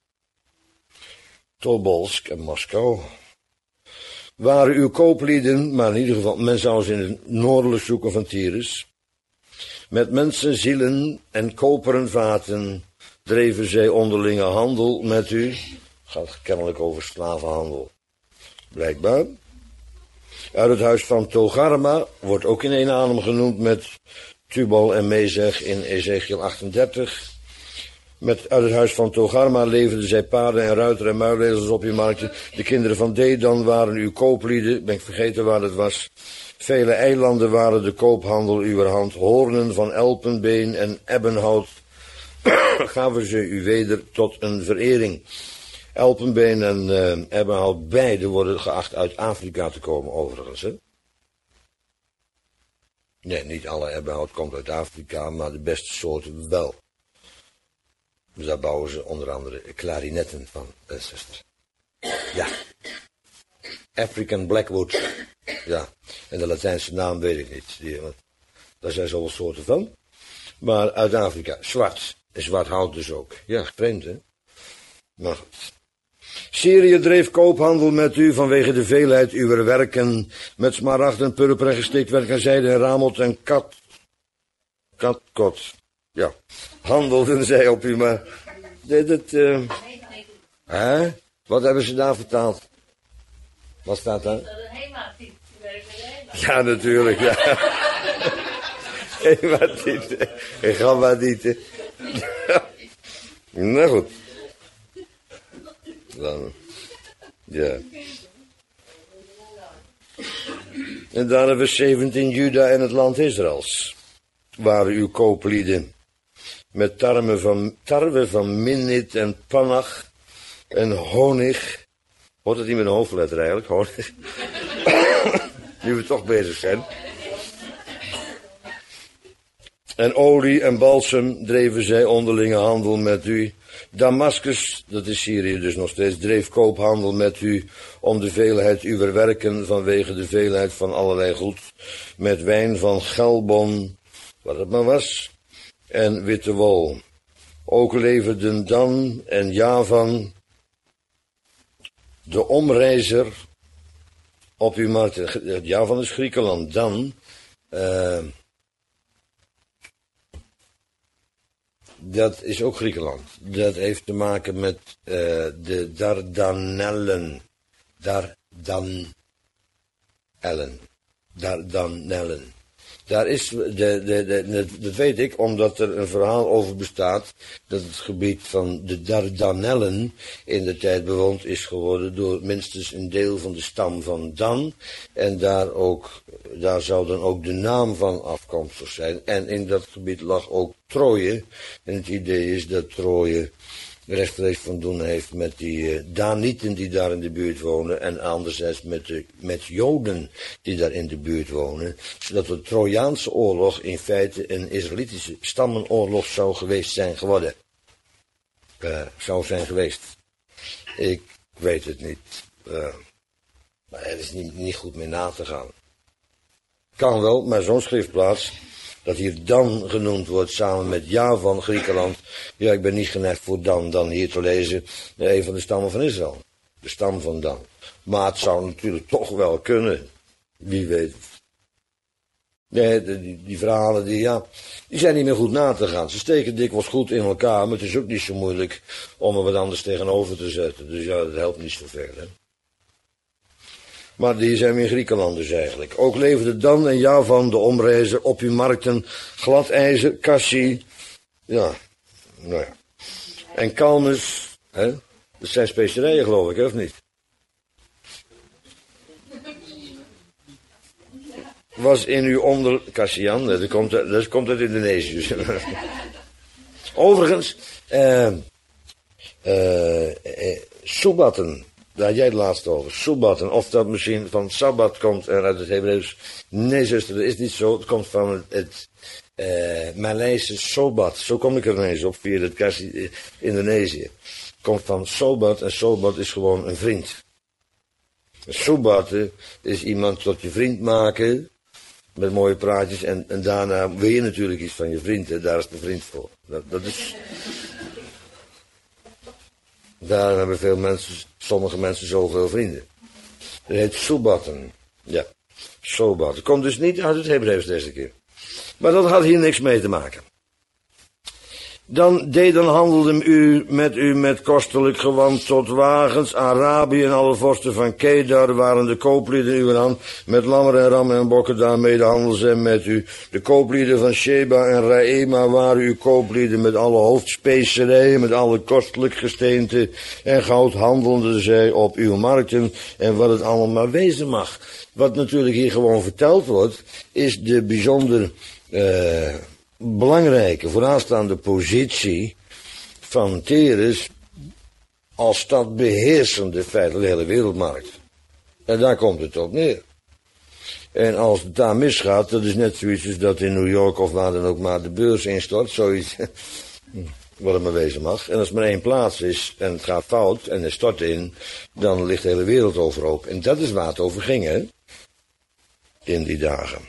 Tobolsk en Moskou. Waren uw kooplieden, maar in ieder geval, men zou ze in het noordelijk zoeken van Tyrus. Met mensen, zielen en koperen vaten dreven zij onderlinge handel met u. Gaat kennelijk over slavenhandel. Blijkbaar. Uit het huis van Togarma wordt ook in één adem genoemd met Tubal en Mezeg in Ezekiel achtendertig. Met, uit het huis van Togarma leverden zij paarden en ruiter en muilezels op uw markten. De kinderen van Dedan waren uw kooplieden, ben ik vergeten waar het was. Vele eilanden waren de koophandel uw hand. Hoornen van elpenbeen en ebbenhout gaven ze u weder tot een verering. Elpenbeen en uh, ebbenhout, beide worden geacht uit Afrika te komen overigens, hè? Nee, niet alle ebbenhout komt uit Afrika, maar de beste soorten wel. Dus daar bouwen ze onder andere klarinetten van, uh, zuster. Ja. African Blackwood. Ja. En de Latijnse naam weet ik niet. Die, want daar zijn zoveel soorten van. Maar uit Afrika. Zwart. En zwart hout dus ook. Ja, vreemd, hè? Maar goed. Syrië dreef koophandel met u vanwege de veelheid uw werken. Met smaragd en purper en gestikt werk en zijde en ramelt en kat. Kat, kot. Ja. Handelden zij op u, maar. Dit, het, uh... Hè? Wat hebben ze daar vertaald? Wat staat daar? Ja, natuurlijk, ja. Hematieten. En gammadieten. Nou goed. Dan, ja. En dan hebben we zeventien Juda en het land Israëls. Waren uw kooplieden. Met tarwe van, tarwe van minnit en pannach en honig. Hoort het niet met een hoofdletter eigenlijk, honig? Nu we toch bezig zijn. En olie en balsem dreven zij onderlinge handel met u. Damascus, dat is Syrië dus nog steeds, dreef koophandel met u om de veelheid uwer werken vanwege de veelheid van allerlei goed. Met wijn van Gelbon, wat het maar was, en witte wol. Ook leverden Dan en Javan, de omreizer, op uw markt. Javan is Griekenland, Dan. Uh, Dat is ook Griekenland. Dat heeft te maken met uh, de Dardanellen. Dardanellen. Dardanellen. Daar is, de, de, de, de, dat weet ik, omdat er een verhaal over bestaat, dat het gebied van de Dardanellen in de tijd bewoond is geworden door minstens een deel van de stam van Dan. En daar, ook, daar zou dan ook de naam van afkomstig zijn. En in dat gebied lag ook Troje. En het idee is dat Troje rechtstreeks van doen heeft met die uh, Danieten die daar in de buurt wonen en anderzijds met, de, met Joden die daar in de buurt wonen, zodat de Trojaanse oorlog in feite een Israëlitische stammenoorlog zou geweest zijn geworden. Uh, zou zijn geweest. Ik weet het niet. Uh, maar er is niet, niet goed mee na te gaan. Kan wel, maar zo'n schriftplaats, dat hier Dan genoemd wordt samen met Javan, Griekenland. Ja, ik ben niet geneigd voor Dan dan hier te lezen. Een van de stammen van Israël. De stam van Dan. Maar het zou natuurlijk toch wel kunnen. Wie weet het. Nee, die, die verhalen die, ja, die zijn niet meer goed na te gaan. Ze steken dikwijls goed in elkaar, maar het is ook niet zo moeilijk om er wat anders tegenover te zetten. Dus ja, dat helpt niet zoveel, hè. Maar die zijn in Griekenland dus eigenlijk. Ook leverden Dan en Javan, de omreizer, op uw markten glad ijzer, cassie. Ja, nou ja. En kalmus, hè? Dat zijn specerijen geloof ik, of niet? Was in uw onder... Kasian, dat komt, dat komt uit Indonesië. Overigens, eh, eh, eh, soebatten, daar had jij het laatst over. Soebatten, of dat misschien van sabbat komt en uit het Hebreeuws. Nee zuster, dat is niet zo. Het komt van het, het eh, Maleise sobat. Zo kom ik er ineens op via het Kasi, eh, Indonesië. Het komt van sobat en sobat is gewoon een vriend. Soebatten is iemand tot je vriend maken... Met mooie praatjes en, en daarna wil je natuurlijk iets van je vriend. Hè? Daar is de vriend voor. Dat, dat is... Daar hebben veel mensen, sommige mensen zoveel vrienden. Dat heet soebatten. Ja, sobat. Het komt dus niet uit het Hebreeuws deze keer. Maar dat had hier niks mee te maken. Dan deed dan handelde u met u met kostelijk gewand tot wagens. Arabië en alle vorsten van Kedar waren de kooplieden uw hand. Met lammer en rammen en bokken daarmee handelde zij met u. De kooplieden van Sheba en Raema waren uw kooplieden met alle hoofdspecerijen, met alle kostelijk gesteente en goud handelden zij op uw markten en wat het allemaal maar wezen mag. Wat natuurlijk hier gewoon verteld wordt, is de bijzonder... Uh, belangrijke, vooraanstaande positie van Tyrus als stadbeheersende feitelijk de hele wereldmarkt. En daar komt het op neer. En als het daar misgaat, dat is net zoiets als dat in New York of waar dan ook maar de beurs instort, zoiets, wat het maar wezen mag. En als er maar één plaats is en het gaat fout en het stort in, dan ligt de hele wereld overhoop. En dat is waar het over ging, hè, in die dagen.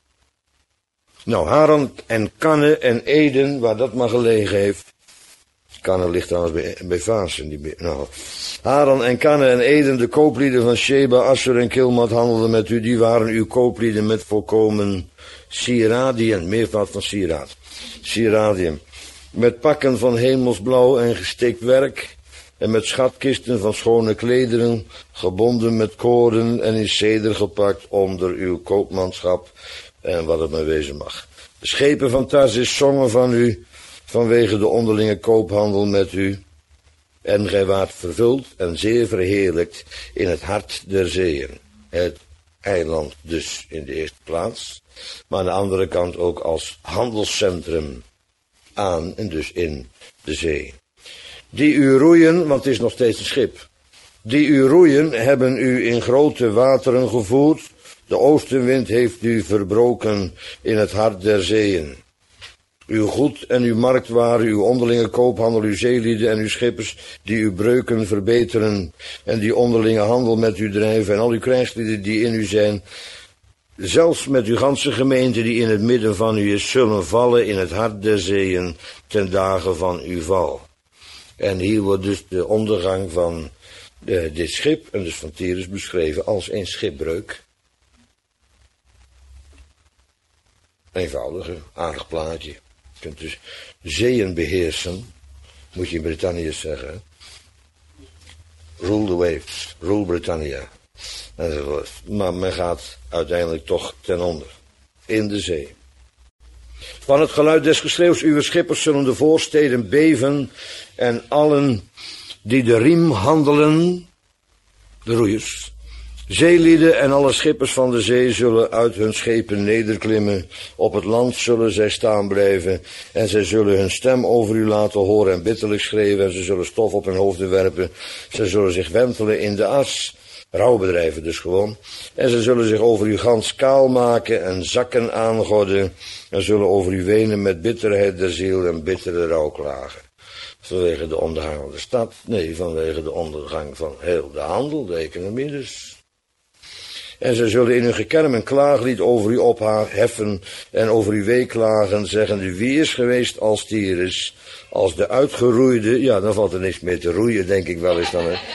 Nou, Haran en Kanne en Eden, waar dat maar gelegen heeft. Kanne ligt trouwens bij, bij Vaassen. Die, nou, Haran en Kanne en Eden, de kooplieden van Sheba, Assur en Kilmat handelden met u. Die waren uw kooplieden met volkomen sieradiën, meervoud van sieraad. Sieradiën. Met pakken van hemelsblauw en gestikt werk. En met schatkisten van schone klederen, gebonden met koorden en in ceder gepakt onder uw koopmanschap. En wat het maar wezen mag. De schepen van Tarsis zongen van u, vanwege de onderlinge koophandel met u. En gij waart vervuld en zeer verheerlijkt in het hart der zeeën. Het eiland dus in de eerste plaats, maar aan de andere kant ook als handelscentrum aan en dus in de zee. Die u roeien, want het is nog steeds een schip. Die u roeien hebben u in grote wateren gevoerd. De oostenwind heeft u verbroken in het hart der zeeën. Uw goed en uw markt waren uw onderlinge koophandel, uw zeelieden en uw schippers, die uw breuken verbeteren en die onderlinge handel met u drijven en al uw krijgslieden die in u zijn, zelfs met uw ganse gemeente die in het midden van u is, zullen vallen in het hart der zeeën ten dagen van uw val. En hier wordt dus de ondergang van de, dit schip, en dus van Tyrus, beschreven als een schipbreuk. Eenvoudige, aardig plaatje. Je kunt dus zeeën beheersen, moet je in Brittannië zeggen. Rule the waves, rule Britannia. Enzovoort. Maar men gaat uiteindelijk toch ten onder. In de zee. Van het geluid des geschreeuws uw schippers zullen de voorsteden beven en allen die de riem handelen, de roeiers, zeelieden en alle schippers van de zee zullen uit hun schepen nederklimmen. Op het land zullen zij staan blijven. En zij zullen hun stem over u laten horen en bitterlijk schreeuwen. En ze zullen stof op hun hoofden werpen. Zij zullen zich wentelen in de as. Rouwbedrijven dus gewoon. En ze zullen zich over u gans kaal maken en zakken aangorden. En zullen over u wenen met bitterheid der ziel en bittere rouw klagen. Vanwege de ondergaande stad. Nee, vanwege de ondergang van heel de handel, de economie dus. En zij zullen in hun gekerm een klaaglied over u opheffen en over u weeklagen, zeggende, wie is geweest als Tyrus, als de uitgeroeide, ja, dan valt er niks meer te roeien, denk ik wel eens dan, hè.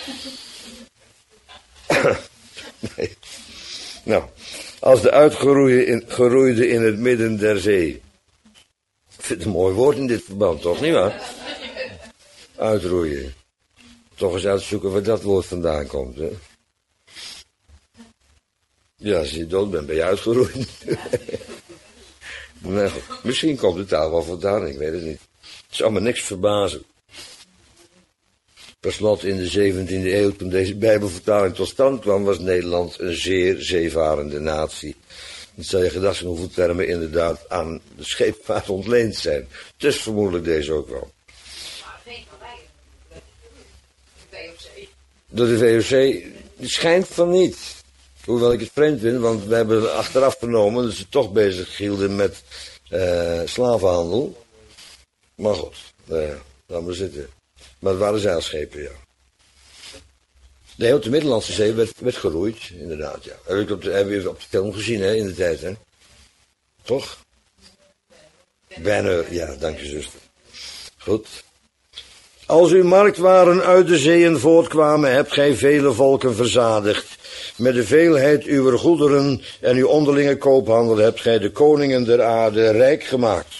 Nee. Nou, als de uitgeroeide in, geroeide in het midden der zee. Ik vind het een mooi woord in dit verband, toch, niet waar? Uitroeien. Toch eens uitzoeken waar dat woord vandaan komt, hè. Ja, als je dood bent, ben je uitgeroeid. Nou, misschien komt het daar wel vandaan, ik weet het niet. Het zou me niks verbazen. Per slot in de zeventiende eeuw, toen deze Bijbelvertaling tot stand kwam, was Nederland een zeer zeevarende natie. Dan zou je gedacht zijn hoeveel termen inderdaad aan de scheepvaart ontleend zijn. Dus vermoedelijk deze ook wel. Maar geen van wij. De V O C. Door de V O C schijnt van niet. Hoewel ik het vreemd vind, want we hebben achteraf vernomen dat ze toch bezig hielden met uh, slavenhandel. Maar goed, uh, laat maar zitten. Maar het waren zeilschepen, ja. De hele Middellandse Zee werd, werd geroeid, inderdaad, ja. Heb ik op de, heb je op de film gezien, hè, in de tijd, hè. Toch? Bijna, ja, dank je, zuster. Goed. Als uw marktwaren uit de zeeën voortkwamen, hebt gij vele volken verzadigd. Met de veelheid uw goederen en uw onderlinge koophandel hebt gij de koningen der aarde rijk gemaakt.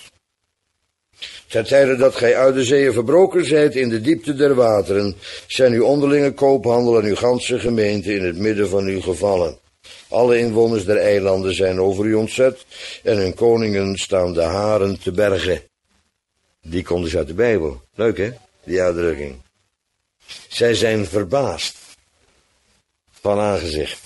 Ter tijde dat gij uit de zeeën verbroken zijt in de diepte der wateren, zijn uw onderlinge koophandel en uw ganse gemeente in het midden van u gevallen. Alle inwoners der eilanden zijn over u ontzet en hun koningen staan de haren te bergen. Die komt dus uit de Bijbel. Leuk, hè? Die uitdrukking. Zij zijn verbaasd van aangezicht.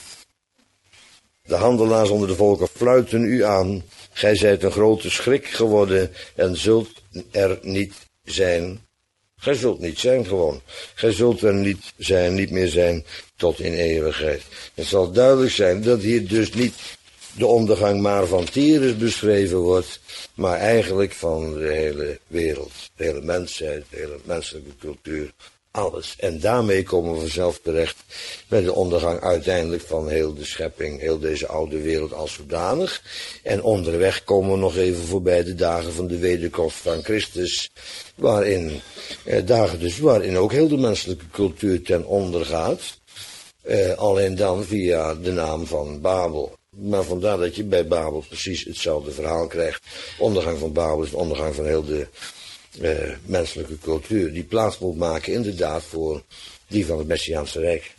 De handelaars onder de volken fluiten u aan. Gij zijt een grote schrik geworden en zult er niet zijn. Gij zult niet zijn gewoon. Gij zult er niet zijn, niet meer zijn tot in eeuwigheid. Het zal duidelijk zijn dat hier dus niet de ondergang maar van Tyrus beschreven wordt, maar eigenlijk van de hele wereld, de hele mensheid, de hele menselijke cultuur, alles. En daarmee komen we vanzelf terecht bij de ondergang uiteindelijk van heel de schepping, heel deze oude wereld als zodanig. En onderweg komen we nog even voorbij de dagen van de wederkomst van Christus, waarin, eh, dagen dus waarin ook heel de menselijke cultuur ten onder gaat, eh, alleen dan via de naam van Babel. Maar vandaar dat je bij Babel precies hetzelfde verhaal krijgt. Ondergang van Babel is de ondergang van heel de uh, menselijke cultuur. Die plaats moet maken inderdaad voor die van het Messiaanse Rijk.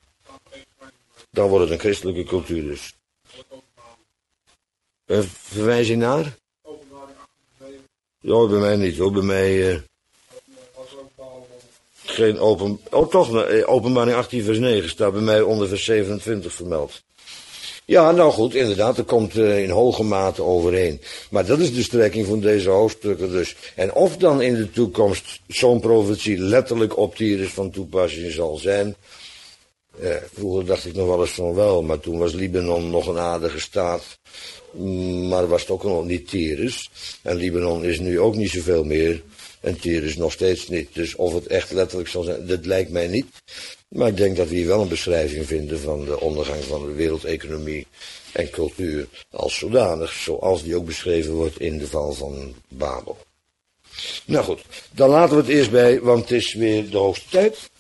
Dan wordt het een christelijke cultuur dus. Een verwijzing naar? Ja, bij mij niet hoor. Bij mij uh, geen open... Oh toch, openbaring achttien vers negen staat bij mij onder vers zevenentwintig vermeld. Ja, nou goed, inderdaad, dat komt uh, in hoge mate overeen. Maar dat is de strekking van deze hoofdstukken dus. En of dan in de toekomst zo'n profetie letterlijk op Tyrus van toepassing zal zijn. Uh, vroeger dacht ik nog wel eens van wel, maar toen was Libanon nog een aardige staat. Maar was het ook nog niet Tyrus. En Libanon is nu ook niet zoveel meer. En Tyrus nog steeds niet. Dus of het echt letterlijk zal zijn, dat lijkt mij niet. Maar ik denk dat we hier wel een beschrijving vinden van de ondergang van de wereldeconomie en cultuur als zodanig, zoals die ook beschreven wordt in de val van Babel. Nou goed, dan laten we het eerst bij, want het is weer de hoogste tijd.